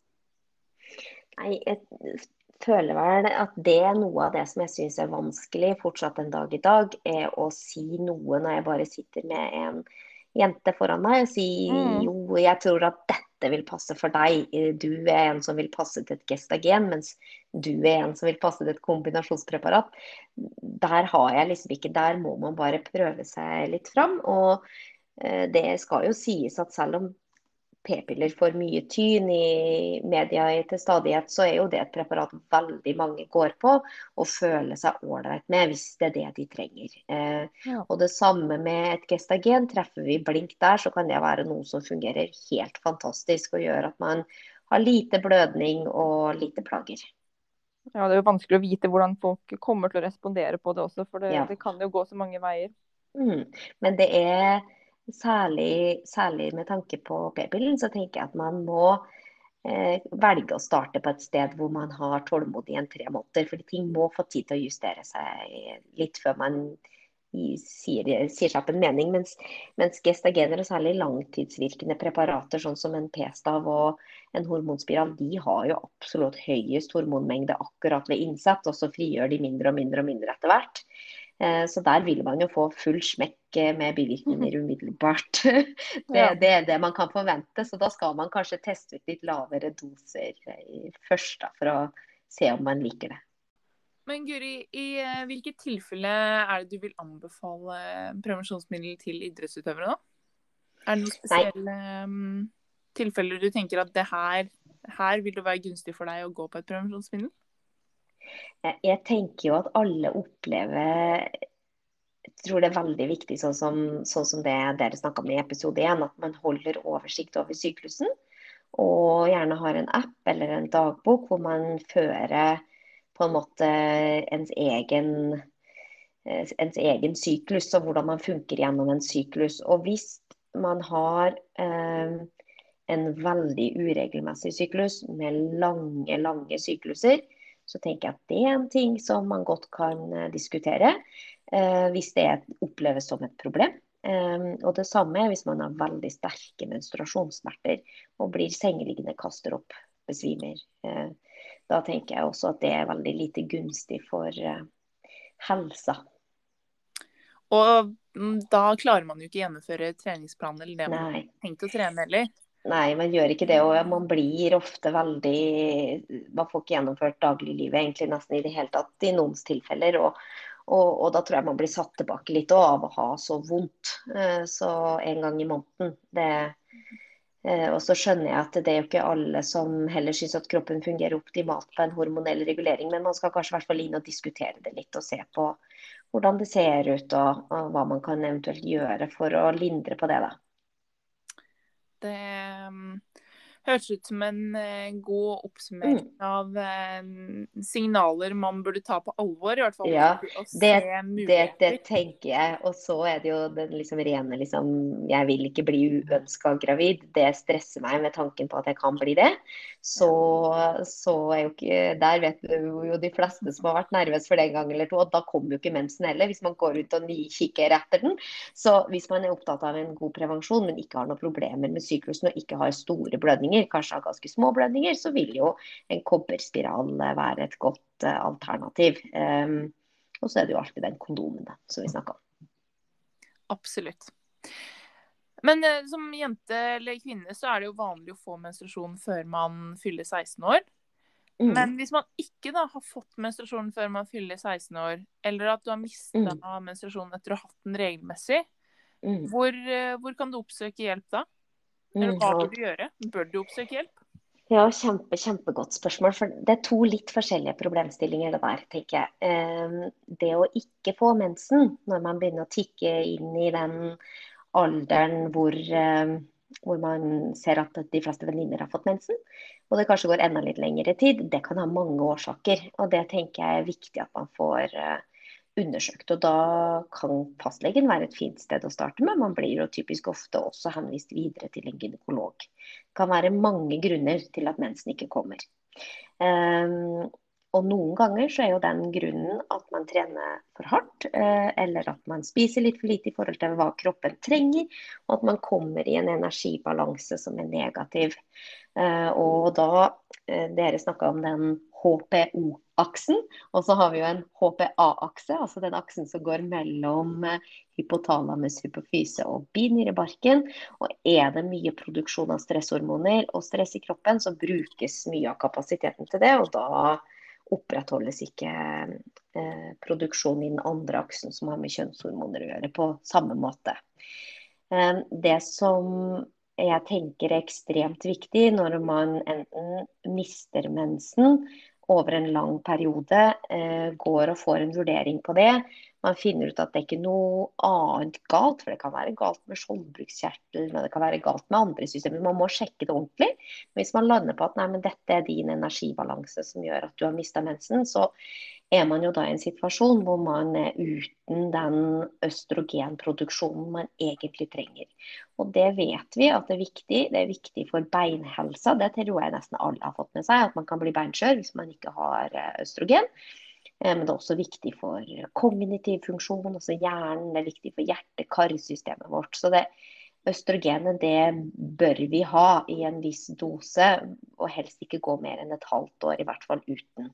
Nei, jeg føler vel at det er noe av det som jeg synes er vanskelig fortsatt en dag i dag, er å si noe når jeg bare sitter med en jente foran meg og si Mm. jo, jeg tror at dette vil passe for deg. Du er en som vil passe til et gestagen, mens du er en som vil passe til et kombinasjonspreparat. Der har jeg liksom ikke, der må man bare prøve seg litt fram. Og eh, det skal jo sies at selv om p-piller får mye tyn i media til stadighet, så er jo det et preparat veldig mange går på og føler seg ålreit med hvis det er det de trenger. Eh, Ja. Og det samme med et gestagen. Treffer vi blink der, så kan det være noe som fungerer helt fantastisk og gjør at man har lite blødning og lite plager. Ja, det er jo vanskelig å vite hvordan folk kommer til å respondere på det også, for det, Ja. det kan jo gå så mange veier. Mm. Men det er særlig, særlig med tanke på p-pillen, så tenker jeg at man må eh, velge å starte på et sted hvor man har tålmodig i en tre måneder. Fordi ting må få tid til å justere seg litt før man i- sier, sier seg opp en mening. Mens, mens gestagener og særlig langtidsvirkende preparater, sånn som en p-stav og en hormonspiral, de har jo absolutt høyest hormonmengde akkurat ved innsett, og så frigjør de mindre og mindre og mindre etter hvert. Eh, Så der vil man jo få full smekk eh, med bivirkninger umiddelbart. Det, Ja. det er det man kan forvente, så da skal man kanskje teste ut litt lavere doser eh, først da, for å se om man liker det. Men Guri, i eh, hvilke tilfelle er det du vil anbefale prevensjonsmiddel til idrettsutøvere da? Er det noen spesielle um, tilfeller du tenker at det her, her vil det være gunstig for deg å gå på et prevensjonsmiddel? Jeg, jeg tenker jo at alle opplever, jeg tror det er veldig viktig, sånn som, sånn som det dere snakket om i episode én, at man holder oversikt over syklusen, og gjerne har en app eller en dagbok hvor man fører på en måte ens egen, eh, ens egen syklus, og hvordan man funker gjennom en syklus. Og hvis man har eh, en veldig uregelmessig syklus med lange, lange sykluser, så tenker jeg at det er en ting som man godt kan eh, diskutere eh, hvis det oppleves som et problem. Eh, og det samme hvis man har veldig sterke menstruasjonssmerter og blir sengeliggende, kaster opp, besvimer. Eh, da tenker jeg også at det er veldig lite gunstig for eh, helsa. Og mm, da klarer man jo ikke gjennomføre treningsplanen eller det man Nei. har tenkt å trene heller. Nei, man gjør ikke det, og man blir ofte veldig, man får ikke gjennomført dagliglivet egentlig nesten i det hele tatt i noens tilfeller, og, og, og da tror jeg man blir satt tilbake litt av å ha så vondt, eh, så en gang i måneden. Det, eh, og så skjønner jeg at det er jo ikke alle som heller synes at kroppen fungerer optimalt på en hormonell regulering, men man skal kanskje i hvert fall inn og diskutere det litt og se på hvordan det ser ut, og, og hva man kan eventuelt gjøre for å lindre på det da. Det um, høres ut som en uh, god oppsummering Mm. av uh, signaler man burde ta på alvor, i hvert fall Ja, for å se det, det, det muligheter. tenker jeg. Og så er det jo den liksom rene liksom, jeg vil ikke bli uønsket gravid. Det stresser meg med tanken på at jeg kan bli det. Så, så er jo ikke, der vet du jo de fleste som har vært nervøs for det en gang eller to, og da kommer jo ikke mensen heller, hvis man går ut og kikker etter den. Så hvis man er opptatt av en god prevensjon, men ikke har noen problemer med syklusen og ikke har store blødninger, kanskje har ganske små blødninger, så vil jo en kobberspiral være et godt uh, alternativ. Um, og så er det jo alltid den kondomen da, som vi snakket om. Absolutt. Men uh, som jente eller kvinne så er det jo vanlig å få menstruasjon før man fyller seksten år. Mm. Men hvis man ikke da har fått menstruasjon før man fyller seksten år, eller at du har mistet Mm. menstruasjon etter å ha hatt den regelmessig, Mm. hvor, uh, hvor kan du oppsøke hjelp da? Eller Mm. hva Ja. bør du gjøre? Bør du oppsøke hjelp? Ja, kjempe, kjempegodt spørsmål, for det er to litt forskjellige problemstillinger det der, tenker jeg. Eh, det å ikke få mensen når man begynner å tikke inn i den alderen hvor, eh, hvor man ser at de fleste venninner har fått mensen, og det kanskje går enda litt lengre tid, det kan ha mange årsaker, og det tenker jeg er viktig at man får eh, undersøkt, og da kan fastlegen være et fint sted å starte med. Man blir jo typisk ofte også henvist videre til en gynekolog. Det kan være mange grunner til at mensen ikke kommer. Um, og noen ganger så er jo den grunnen at man trener for hardt, uh, eller at man spiser litt for lite i forhold til hva kroppen trenger, og at man kommer i en energibalanse som er negativ. Uh, og da, uh, dere snakket om den H P O-aksen, og så har vi jo en H P A-akse, altså den aksen som går mellom hypotalamus, hypofyse og binyrebarken. Og er det mye produksjon av stresshormoner og stress i kroppen, så brukes mye av kapasiteten til det, og da opprettholdes ikke eh, produksjon i den andre aksen som har med kjønnshormoner å gjøre på samme måte. Eh, det som jeg tenker er ekstremt viktig når man enten mister mensen over en lang periode, eh, går og får en vurdering på det. Man finner ut at det ikke er noe annet galt, for det kan være galt med skjoldbruskkjertelen, og det kan være galt med andre systemer. Man må sjekke det ordentlig. Men hvis man lander på at nei, men dette er din energibalanse som gjør at du har mistet mensen, så er man jo da i en situasjon hvor man er uten den østrogenproduksjonen man egentlig trenger. Og det vet vi at det er viktig. Det er viktig for beinhelsa. Det tror jeg nesten alle har fått med seg, at man kan bli beinskjør hvis man ikke har østrogen. Men det er også viktig for kognitiv funksjon, også hjernen. Det er viktig for hjerte-karsystemet vårt. Så det østrogenet, det bør vi ha i en viss dose, og helst ikke gå mer enn et halvt år, i hvert fall uten.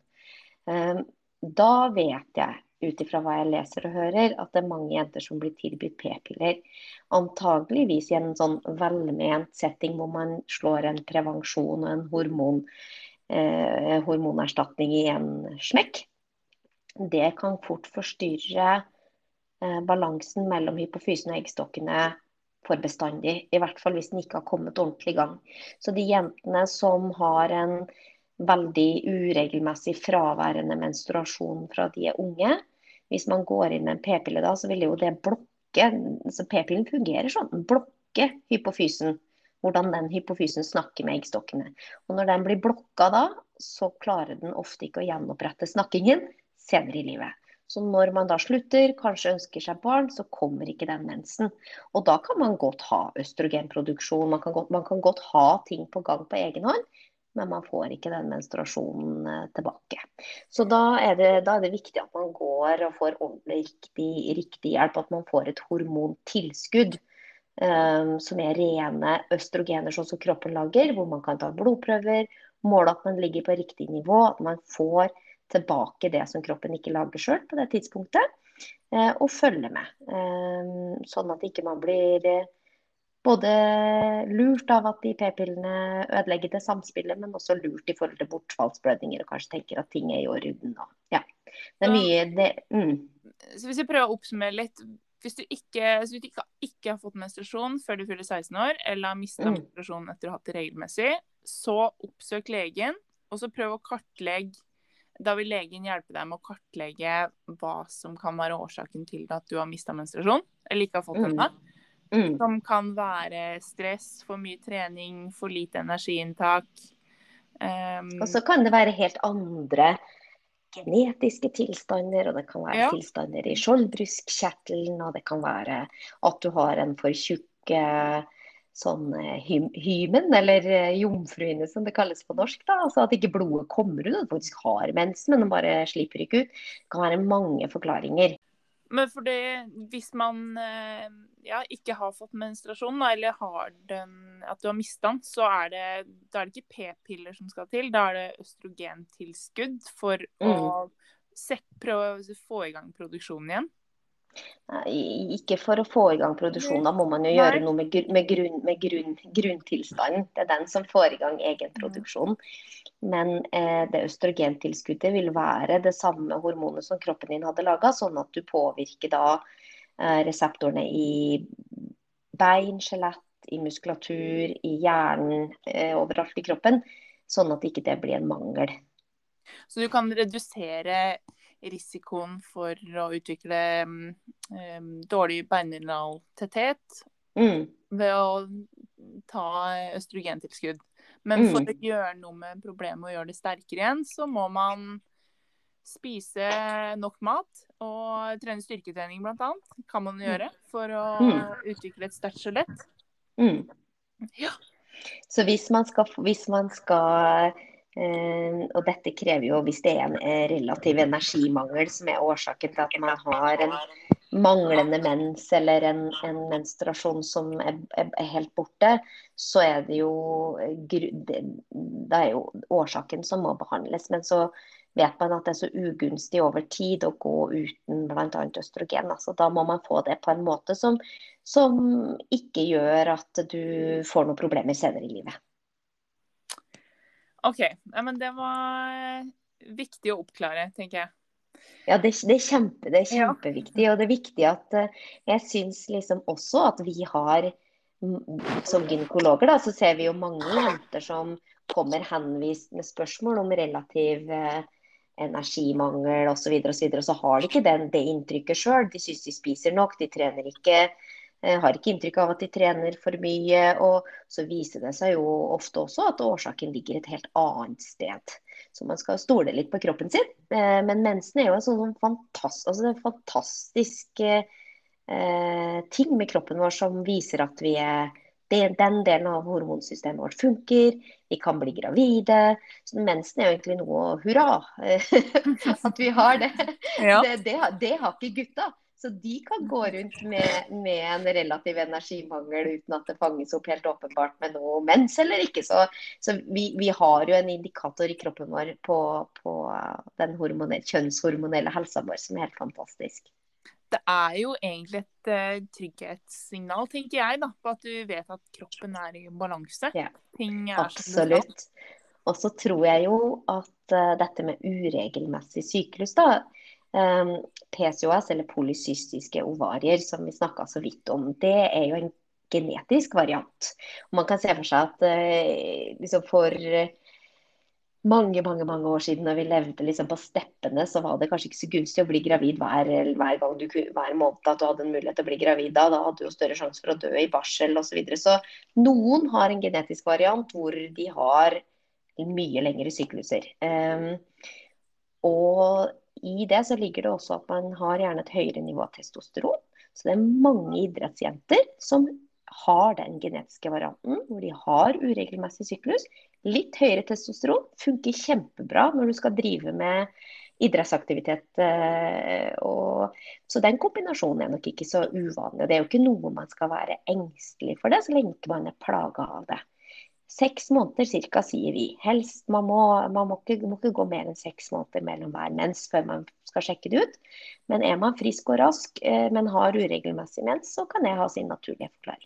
Da vet jeg, ut ifra hva jeg leser og hører, at det er mange jenter som blir tilbudt p-piller. Antageligvis i en sånn velment setting hvor man slår en prevensjon og en hormon, eh, hormonerstatning i en smekk. Det kan fort forstyrre eh, balansen mellom hypofysen og eggstokkene for bestandig. I hvert fall hvis den ikke har kommet ordentlig i gang. Så de jentene som har en veldig uregelmessig fraværende menstruasjon fra de er unge. Hvis man går inn med en p-pille da, så vil jo det blokke, så p-pillen fungerer sånn, den blokker hypofysen, hvordan den hypofysen snakker med eggstokkene. Og når den blir blokka da, så klarer den ofte ikke å gjenopprette snakkingen senere i livet. Så når man da slutter, kanskje ønsker seg barn, så kommer ikke den mensen. Og da kan man godt ha østrogenproduksjon, man kan godt, man kan godt ha ting på gang på egen hånd, men man får ikke den menstruasjonen eh, tilbake. Så da er, det, da er det viktig at man går og får ordentlig riktig, riktig hjelp, at man får et hormontilskudd eh, som er rene østrogener sånn som kroppen lager, hvor man kan ta blodprøver, måle at man ligger på riktig nivå, at man får tilbake det som kroppen ikke lager selv på det tidspunktet, eh, og følge med. Eh, sånn at ikke man blir eh, både lurt av at de p-pillene ødelegger det samspillet, men også lurt i forhold til bortfallsblødninger, og kanskje tenker at ting er i orden. Og, ja. Det er mye det, mm. Så hvis jeg prøver å oppsummere litt, hvis du ikke, hvis du ikke, ikke har fått menstruasjon før du fyller seksten år, eller har mistet Mm. menstruasjon etter å ha hatt det regelmessig, så oppsøk legen, og så prøv å kartlegge. Da vil legen hjelpe deg med å kartlegge hva som kan være årsaken til at du har mistet menstruasjon, eller ikke har fått Mm. henne. Mm. Som kan være stress, for mye trening, for lite energiinntak. Um, Og så kan det være helt andre genetiske tilstander, og det kan være Ja. tilstander i skjoldbruskkjertelen, og det kan være at du har en for tjukk eh, sånn eh, hym hymen, eller eh, jomfruhinne som det kalles på norsk, da. Altså at ikke blodet kommer ut, at du faktisk har mens, men den bare slipper ikke ut. Det kan være mange forklaringer. Men for det, hvis man eh, ja, ikke har fått menstruasjon, da, eller har den, at du har mistet den, så er det, da er det ikke p-piller som skal til, da er det østrogentilskudd for å sett, prøve å få i gang produksjonen igjen. Nei, ikke for å få i gang produksjonen, da må man jo Nei. gjøre noe med, gru- med, grunn, med grunn, grunntilstanden. Det er den som får i gang egenproduksjon. Men eh, det østrogentilskuddet vil være det samme hormonet som kroppen din hadde laget, sånn at du påvirker da eh, reseptorene i bein, skjelett, i muskulatur, i hjernen, eh, overalt i kroppen, sånn at ikke det blir en mangel. Så du kan redusere risikoen for å utvikle um, dårlig beinmineraltetthet Mm. ved å ta østrogentilskudd. Men for Mm. å gjøre noe med problemet og gjøre det sterkere igjen, så må man spise nok mat og trene styrketrening blant annet. Kan man gjøre for å Mm. utvikle et sterkt skjelett. Mm. Ja. Så hvis man skal, hvis man skal eh, og dette krever jo, hvis det er en eh, relativ energimangel som er årsaken til at man har en manglende mens eller en, en menstruasjon som er, er, er helt borte, så er det jo gru- det, det er jo årsaken som må behandles. Men så vet man at det er så ugunstig over tid å gå uten blant annet østrogen. Altså, da må man få det på en måte som, som ikke gjør at du får noen problemer senere i livet. OK. Ja, men det var viktig å oppklare, tenker jeg. Ja, det, det, er kjempe, det er Ja. kjempeviktig, og det er viktig at eh, jeg syns liksom også at vi har, mm, som gynekologer da, så ser vi jo mange jenter som kommer henvist med spørsmål om relativ eh, energimangel og så videre og så videre, og så har de ikke den, det inntrykket selv. De synes de spiser nok, de trener ikke, eh, har ikke inntrykk av at de trener for mye, og så viser det seg jo ofte også at årsaken ligger et helt annet sted. Så man skal stole litt på kroppen sin. Eh, men mensen er jo en sånn fantastisk, altså det er en fantastisk eh, ting med kroppen vår som viser at vi er, det, den delen av hormonsystemet vårt funker, vi kan bli gravide. Så mensen er jo egentlig noe hurra, at vi har det. Ja. Det, det, har- det har ikke gutta. Så de kan gå rundt med, med en relativ energimangel uten at det fanges opp helt åpenbart med noe mens eller ikke. Så, så vi, vi har jo en indikator i kroppen vår på, på den hormonelle, kjønnshormonelle helsa vår som er helt fantastisk. Det er jo egentlig et uh, trygghetssignal, tenker jeg, da, på at du vet at kroppen er i balanse. Ja, Ting er som det skal. absolutt. Og så tror jeg jo at uh, dette med uregelmessig syklus, da, um, P C O S eller polycystiske ovarier, som vi snakket så vidt om, det er jo en genetisk variant. Og man kan se for seg at uh, liksom for uh, mange, mange, mange år siden når vi levde liksom på steppene, så var det kanskje ikke så gunstig å bli gravid hver, hver gang du hver måned at du hadde en mulighet til å bli gravid. Da, da hadde du jo større sjanse for å dø i barsel og så videre. Så noen har en genetisk variant hvor de har mye lengre sykluser. Um, og i det så ligger det også at man har gjerne et høyere nivå av testosteron. Så det er mange idrettsjenter som har den genetiske varianten, hvor de har uregelmessig syklus. Litt høyere testosteron funker kjempebra når du skal drive med idrettsaktivitet. Og, så den kombinasjonen er nok ikke så uvanlig. Det er jo ikke noe man skal være engstelig for det, så lenge man er plaget av det. Seks måneder cirka, sier vi. Helst, man må, man må, ikke, må ikke gå mer enn seks måneder mellom hver mens før man skal sjekke det ut. Men er man frisk og rask, men har uregelmessig mens, så kan det ha sin naturlige forklaring.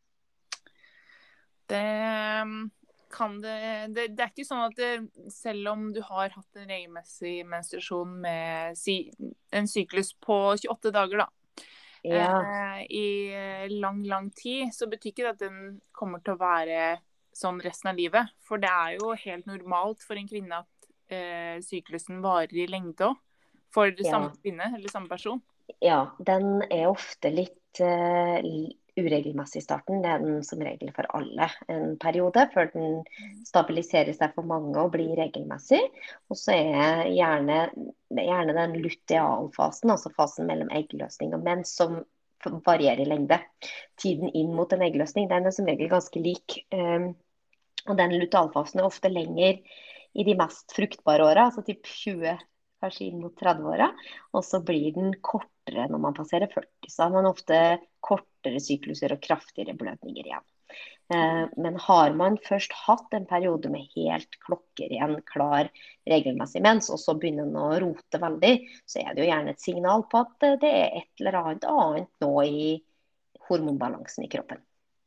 Det, kan det, det, det er ikke sånn at det, selv om du har hatt en regelmessig menstruasjon med si, en syklus på tjueåtte dager da, ja. eh, i lang, lang tid, så betyr ikke det at den kommer til å være sånn resten av livet. For det er jo helt normalt for en kvinne at eh, syklusen varer i lengde også, for det Ja. samme kvinne eller samme person. Ja, den er ofte litt uh, uregelmessig i starten. Det er den som regel for alle en periode, før den stabiliserer seg for mange og blir regelmessig. Og så er gjerne, gjerne den lutealfasen, altså fasen mellom eggløsning og mens, som varierer i lengde. Tiden inn mot en eggløsning, den er som regel ganske lik. Um, og den lutealfasen er ofte lenger i de mest fruktbare åra, altså typ tjue, kanskje inn mot tretti-åra. Og så blir den kortere når man passerer førti. Så har man ofte kortere sykluser og kraftigere blødninger igjen. Uh, men har man først hatt en periode med helt klokkeren, klar, regelmessig mens, og så begynner den å rote veldig, så er det jo gjerne et signal på at det er et eller annet annet nå i hormonbalansen i kroppen.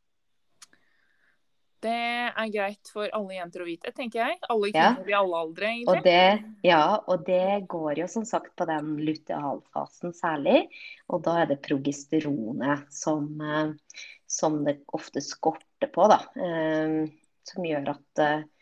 Det er greit for alle jenter å vite, tenker jeg. Alle Ja. kvinner i alle aldre, egentlig. Og det, ja, og det går jo som sagt på den lutealfasen særlig, og da er det progesteronet som, eh, som det ofte skorter på, da, eh, som gjør at,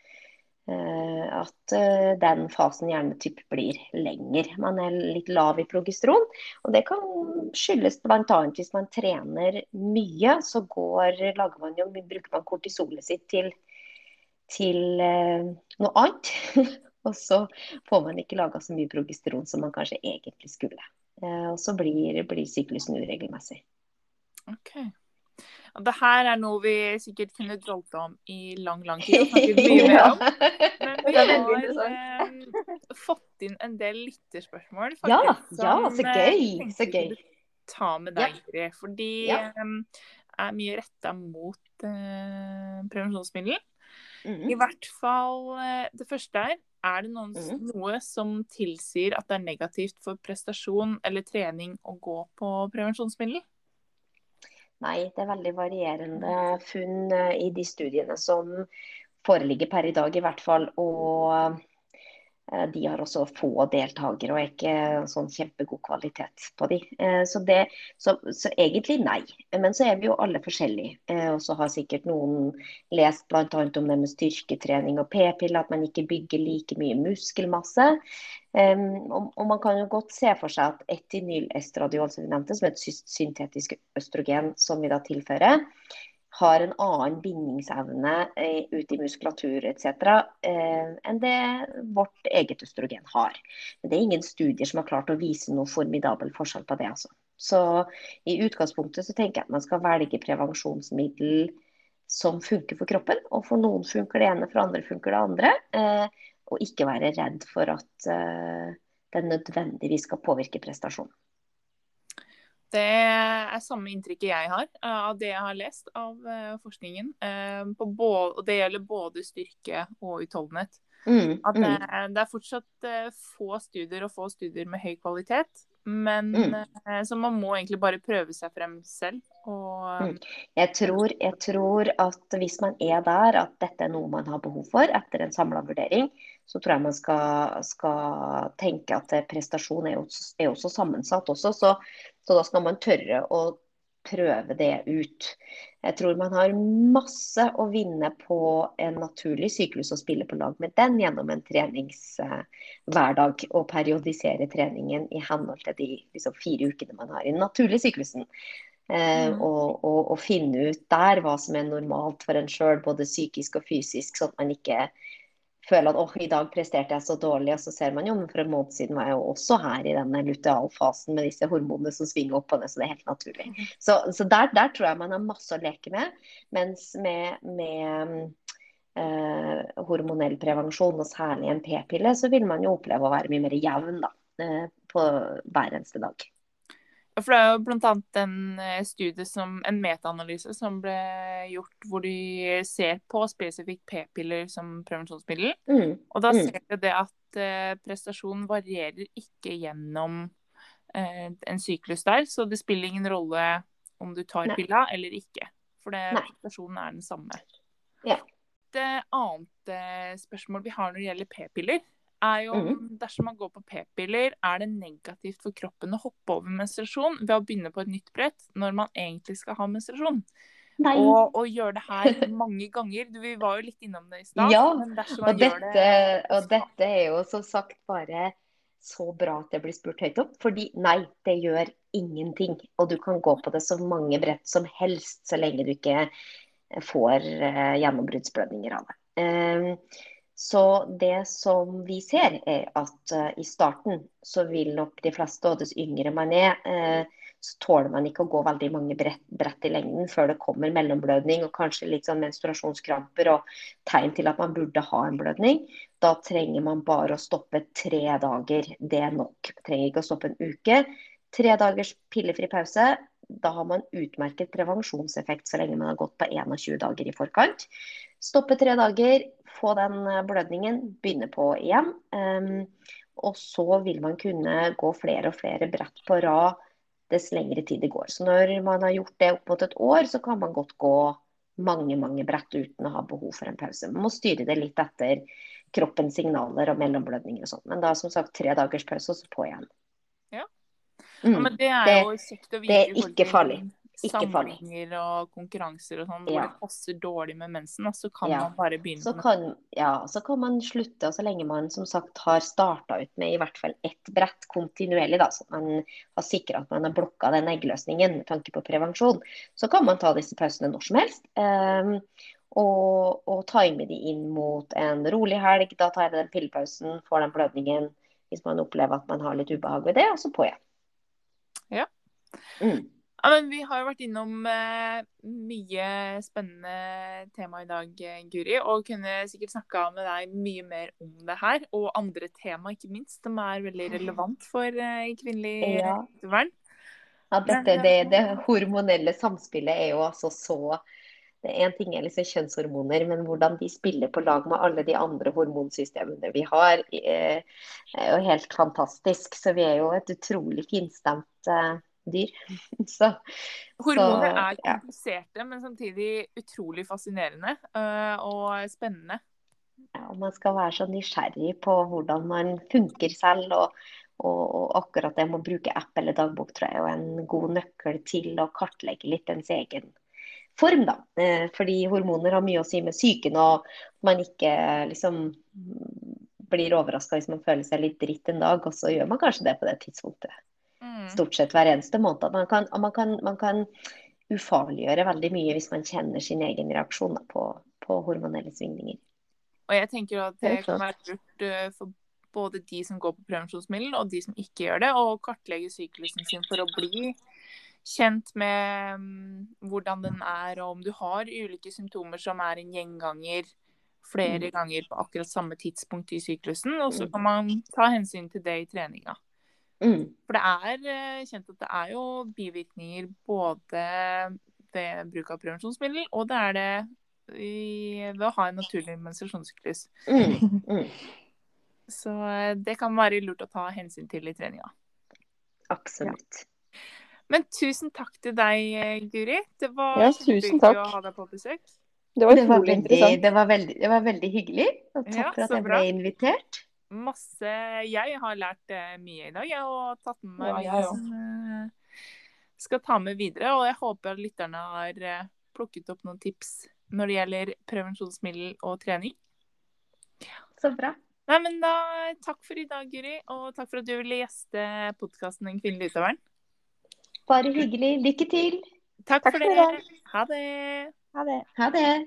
eh, at eh, den fasen gjerne typ blir lenger. Man er litt lav i progesteron, og det kan skyldes blant annet hvis man trener mye, så går, lager man jo, bruker man kortisolet sitt til, til eh, noe annet, og så får man ikke laget så mye progesteron som man kanskje egentlig skulle. Eh, og så blir, blir syklusen uregelmessig. Ok. Og det her er noe vi sikkert kunne drolt om i lang, lang tid, og snakket mye mer om. Men vi Det er veldig har interessant. eh, fått inn en del lytterspørsmål, Ja, faktisk, ja, som, så eh, gøy, tenkte så vi gøy. kunne ta med deg, Guri, fordi Ja. eh, er mye rettet mot eh, prevensjonsmiddel. Mhm. I hvert fall eh, det første er, er det noen, Mhm. noe som tilsier at det er negativt for prestasjon eller trening å gå på prevensjonsmiddel? Nei, det er veldig varierende funn eh, i de studiene som foreligger per i dag i hvert fall, og eh, de har også få deltakere og er ikke sånn kjempegod kvalitet på de. Eh, Så, det, så, så egentlig nei, men så er vi jo alle forskjellige, Eh, og så har sikkert noen lest blant annet om det med styrketrening og p-piller, at man ikke bygger like mye muskelmasse. Um, og, og man kan jo godt se for seg at etynylestradiol, som vi nevnte, som er et sy- syntetisk østrogen som vi da tilfører, har en annen bindingsevne eh, ut i muskulatur et cetera eh, enn det vårt eget østrogen har. Men det er ingen studier som har klart å vise noe formidabel forskjell på det. Altså. Så i utgangspunktet så tenker jeg at man skal velge prevensjonsmiddel som funker for kroppen, og for noen funker det ene, for andre funker det andre. Eh, og ikke være redd for at uh, det nødvendigvis skal påvirke prestasjonen. Det er samme inntrykket jeg har uh, av det jeg har lest av uh, forskningen. Uh, på både, og det gjelder både styrke og utholdenhet. Mm, At det, mm, det er fortsatt uh, få studier og få studier med høy kvalitet. Men mm. uh, så man må egentlig bare prøve seg frem selv. Og, Mm. Jeg tror, jeg tror at hvis man er der, at dette er noe man har behov for etter en samlet vurdering, så tror jeg man skal, skal tenke at prestasjon er jo, er også sammensatt også, så, så da skal man tørre å prøve det ut. Jeg tror man har masse å vinne på en naturlig syklus og spille på lag med den gjennom en treningshverdag og periodisere treningen i henhold til de liksom, fire ukene man har i den naturlige syklusen. Eh, Mm. og, og, og finne ut der hva som er normalt for en selv, både psykisk og fysisk, sånn at man ikke føler at åh, i dag presterte jeg så dårlig, og så ser man jo, men for en måned siden var jeg jo også her i denne lutealfasen med disse hormonene som svinger opp på det, så det er helt naturlig. Så, så der, der tror jeg man har masse å leke med, mens med, med eh, hormonell prevensjon, og særlig en p-pille, så vil man jo oppleve å være mye mer jevn da, eh, på hver eneste dag. Ja, for det er jo blant annet en eh, studie som, en metaanalyse som ble gjort hvor de ser på spesifikt p-piller som prevensjonsmiddel. Mm. Og da Mm. ser vi det at eh, prestasjon varierer ikke gjennom eh, en syklus der, så det spiller ingen rolle om du tar Nei. pilla eller ikke, for det, Nei. prestasjonen er den samme. Ja. Det annet eh, spørsmål vi har når det gjelder p-piller, er jo om dersom man går på p-piller, er det negativt for kroppen å hoppe over menstruasjon ved å begynne på et nytt brett når man egentlig skal ha menstruasjon. Nei. Og, og gjøre det her mange ganger. Du, vi var jo litt innom det i stad. Ja, men dersom man og gjør dette, det og dette er jo som sagt bare så bra at det blir spurt høyt opp, fordi nei, det gjør ingenting. Og du kan gå på det så mange brett som helst, så lenge du ikke får uh, gjennombruddsblødninger av det. Um, Så det som vi ser er at uh, i starten så vil nok de fleste, og dess yngre man er, uh, så tåler man ikke å gå veldig mange brett, brett i lengden før det kommer mellomblødning og kanskje litt sånn menstruasjonskramper og tegn til at man burde ha en blødning. Da trenger man bare å stoppe tre dager. Det er nok. Man trenger ikke å stoppe en uke. Tre dagers pillefri pause. Da har man utmerket prevensjonseffekt så lenge man har gått på tjueen dager i forkant. Stoppe tre dager, få den blødningen, begynne på igjen. Um, og så vil man kunne gå flere og flere brett på rad dess lengre tid det går. Så når man har gjort det opp mot et år, så kan man godt gå mange, mange brett uten å ha behov for en pause. Man må styre det litt etter kroppens signaler og mellomblødninger og sånt. Men da som sagt tre dagers pause, og så på igjen. Ja. Mm. Ja, men det er det, jo kjekt å vite. det er ikke farlig. Ikke farlig. Samlinger og konkurranser og sånn, hvor Ja. det passer dårlig med mensen, så kan Ja. man bare begynne Så med kan, ja, så kan man slutte, og så lenge man som sagt har startet ut med i hvert fall ett brett kontinuerlig, da, så man har sikret at man har blokket den eggløsningen med tanke på prevensjon, så kan man ta disse pausene når som helst, um, og, og time de inn mot en rolig helg. Da tar jeg den pillepausen, får den blødningen, hvis man opplever at man har litt ubehag ved det, og så på igjen. Ja. Mm. Ja, men vi har jo vært innom eh, mye spennende tema i dag, Guri, og kunne sikkert snakka med deg mye mer om det her, og andre tema, ikke minst, som er veldig relevant for eh, kvinnelig Ja. utøveren. Ja, dette, det, det hormonelle samspillet er jo altså så det En ting er liksom kjønnshormoner, men hvordan de spiller på lag med alle de andre hormonsystemene vi har, er jo helt fantastisk. Så vi er jo et utrolig finstemt uh, dyr. så, Hormoner så, er kompliserte, ja. Men samtidig utrolig fascinerende uh, og spennende. Ja, og man skal være så nysgjerrig på hvordan man funker selv, og, og, og akkurat det med å bruke app eller dagbok tror jeg er en god nøkkel til å kartlegge litt ens egen form, da. Eh, fordi hormoner har mye å si med psyken, og man ikke liksom blir overrasket hvis man føler seg litt dritt en dag, og så gjør man kanskje det på det tidspunktet. Mm. Stort sett hver eneste måned. Man kan, man kan, man kan ufarliggjøre veldig mye hvis man kjenner sin egen reaksjon da, på, på hormonelle svingninger. Og jeg tenker at det Helt kan klart. være lurt uh, for både de som går på prevensjonsmiddel, og de som ikke gjør det, og kartlegge syklusen sin for å bli kjent med um, hvordan den er, og om du har ulike symptomer som er en gjenganger flere Mm. ganger på akkurat samme tidspunkt i syklusen, og så kan man ta hensyn til det i treninga. Mm. For det er uh, kjent at det er jo bivirkninger både ved bruk av prevensjonsmiddel, og det er det i, ved å ha en naturlig menstruasjonssyklus. Mm. Mm. Så uh, det kan være lurt å ta hensyn til i treninga. Absolutt. Men tusen takk til deg, Guri. Det var Ja, tusen kjempehyggelig takk. å ha deg på besøk. Det var Det var, utrolig veldig, interessant. det, var veldig, det var veldig hyggelig, og takk Ja, for at så jeg bra. ble invitert. Masse Jeg har lært eh, mye i dag, jeg, og tatt med meg Ja, mye jeg som eh, skal ta med videre. Og jeg håper at lytterne har eh, plukket opp noen tips når det gjelder prevensjonsmiddel og trening. Så bra. Nei, men da, takk for i dag, Guri, og takk for at du ville gjeste podkasten Den kvinnelige utøveren. Bare hyggelig. Lykke til. Takk, Takk for for i det. dag. Ha det. Ha det. Ha det.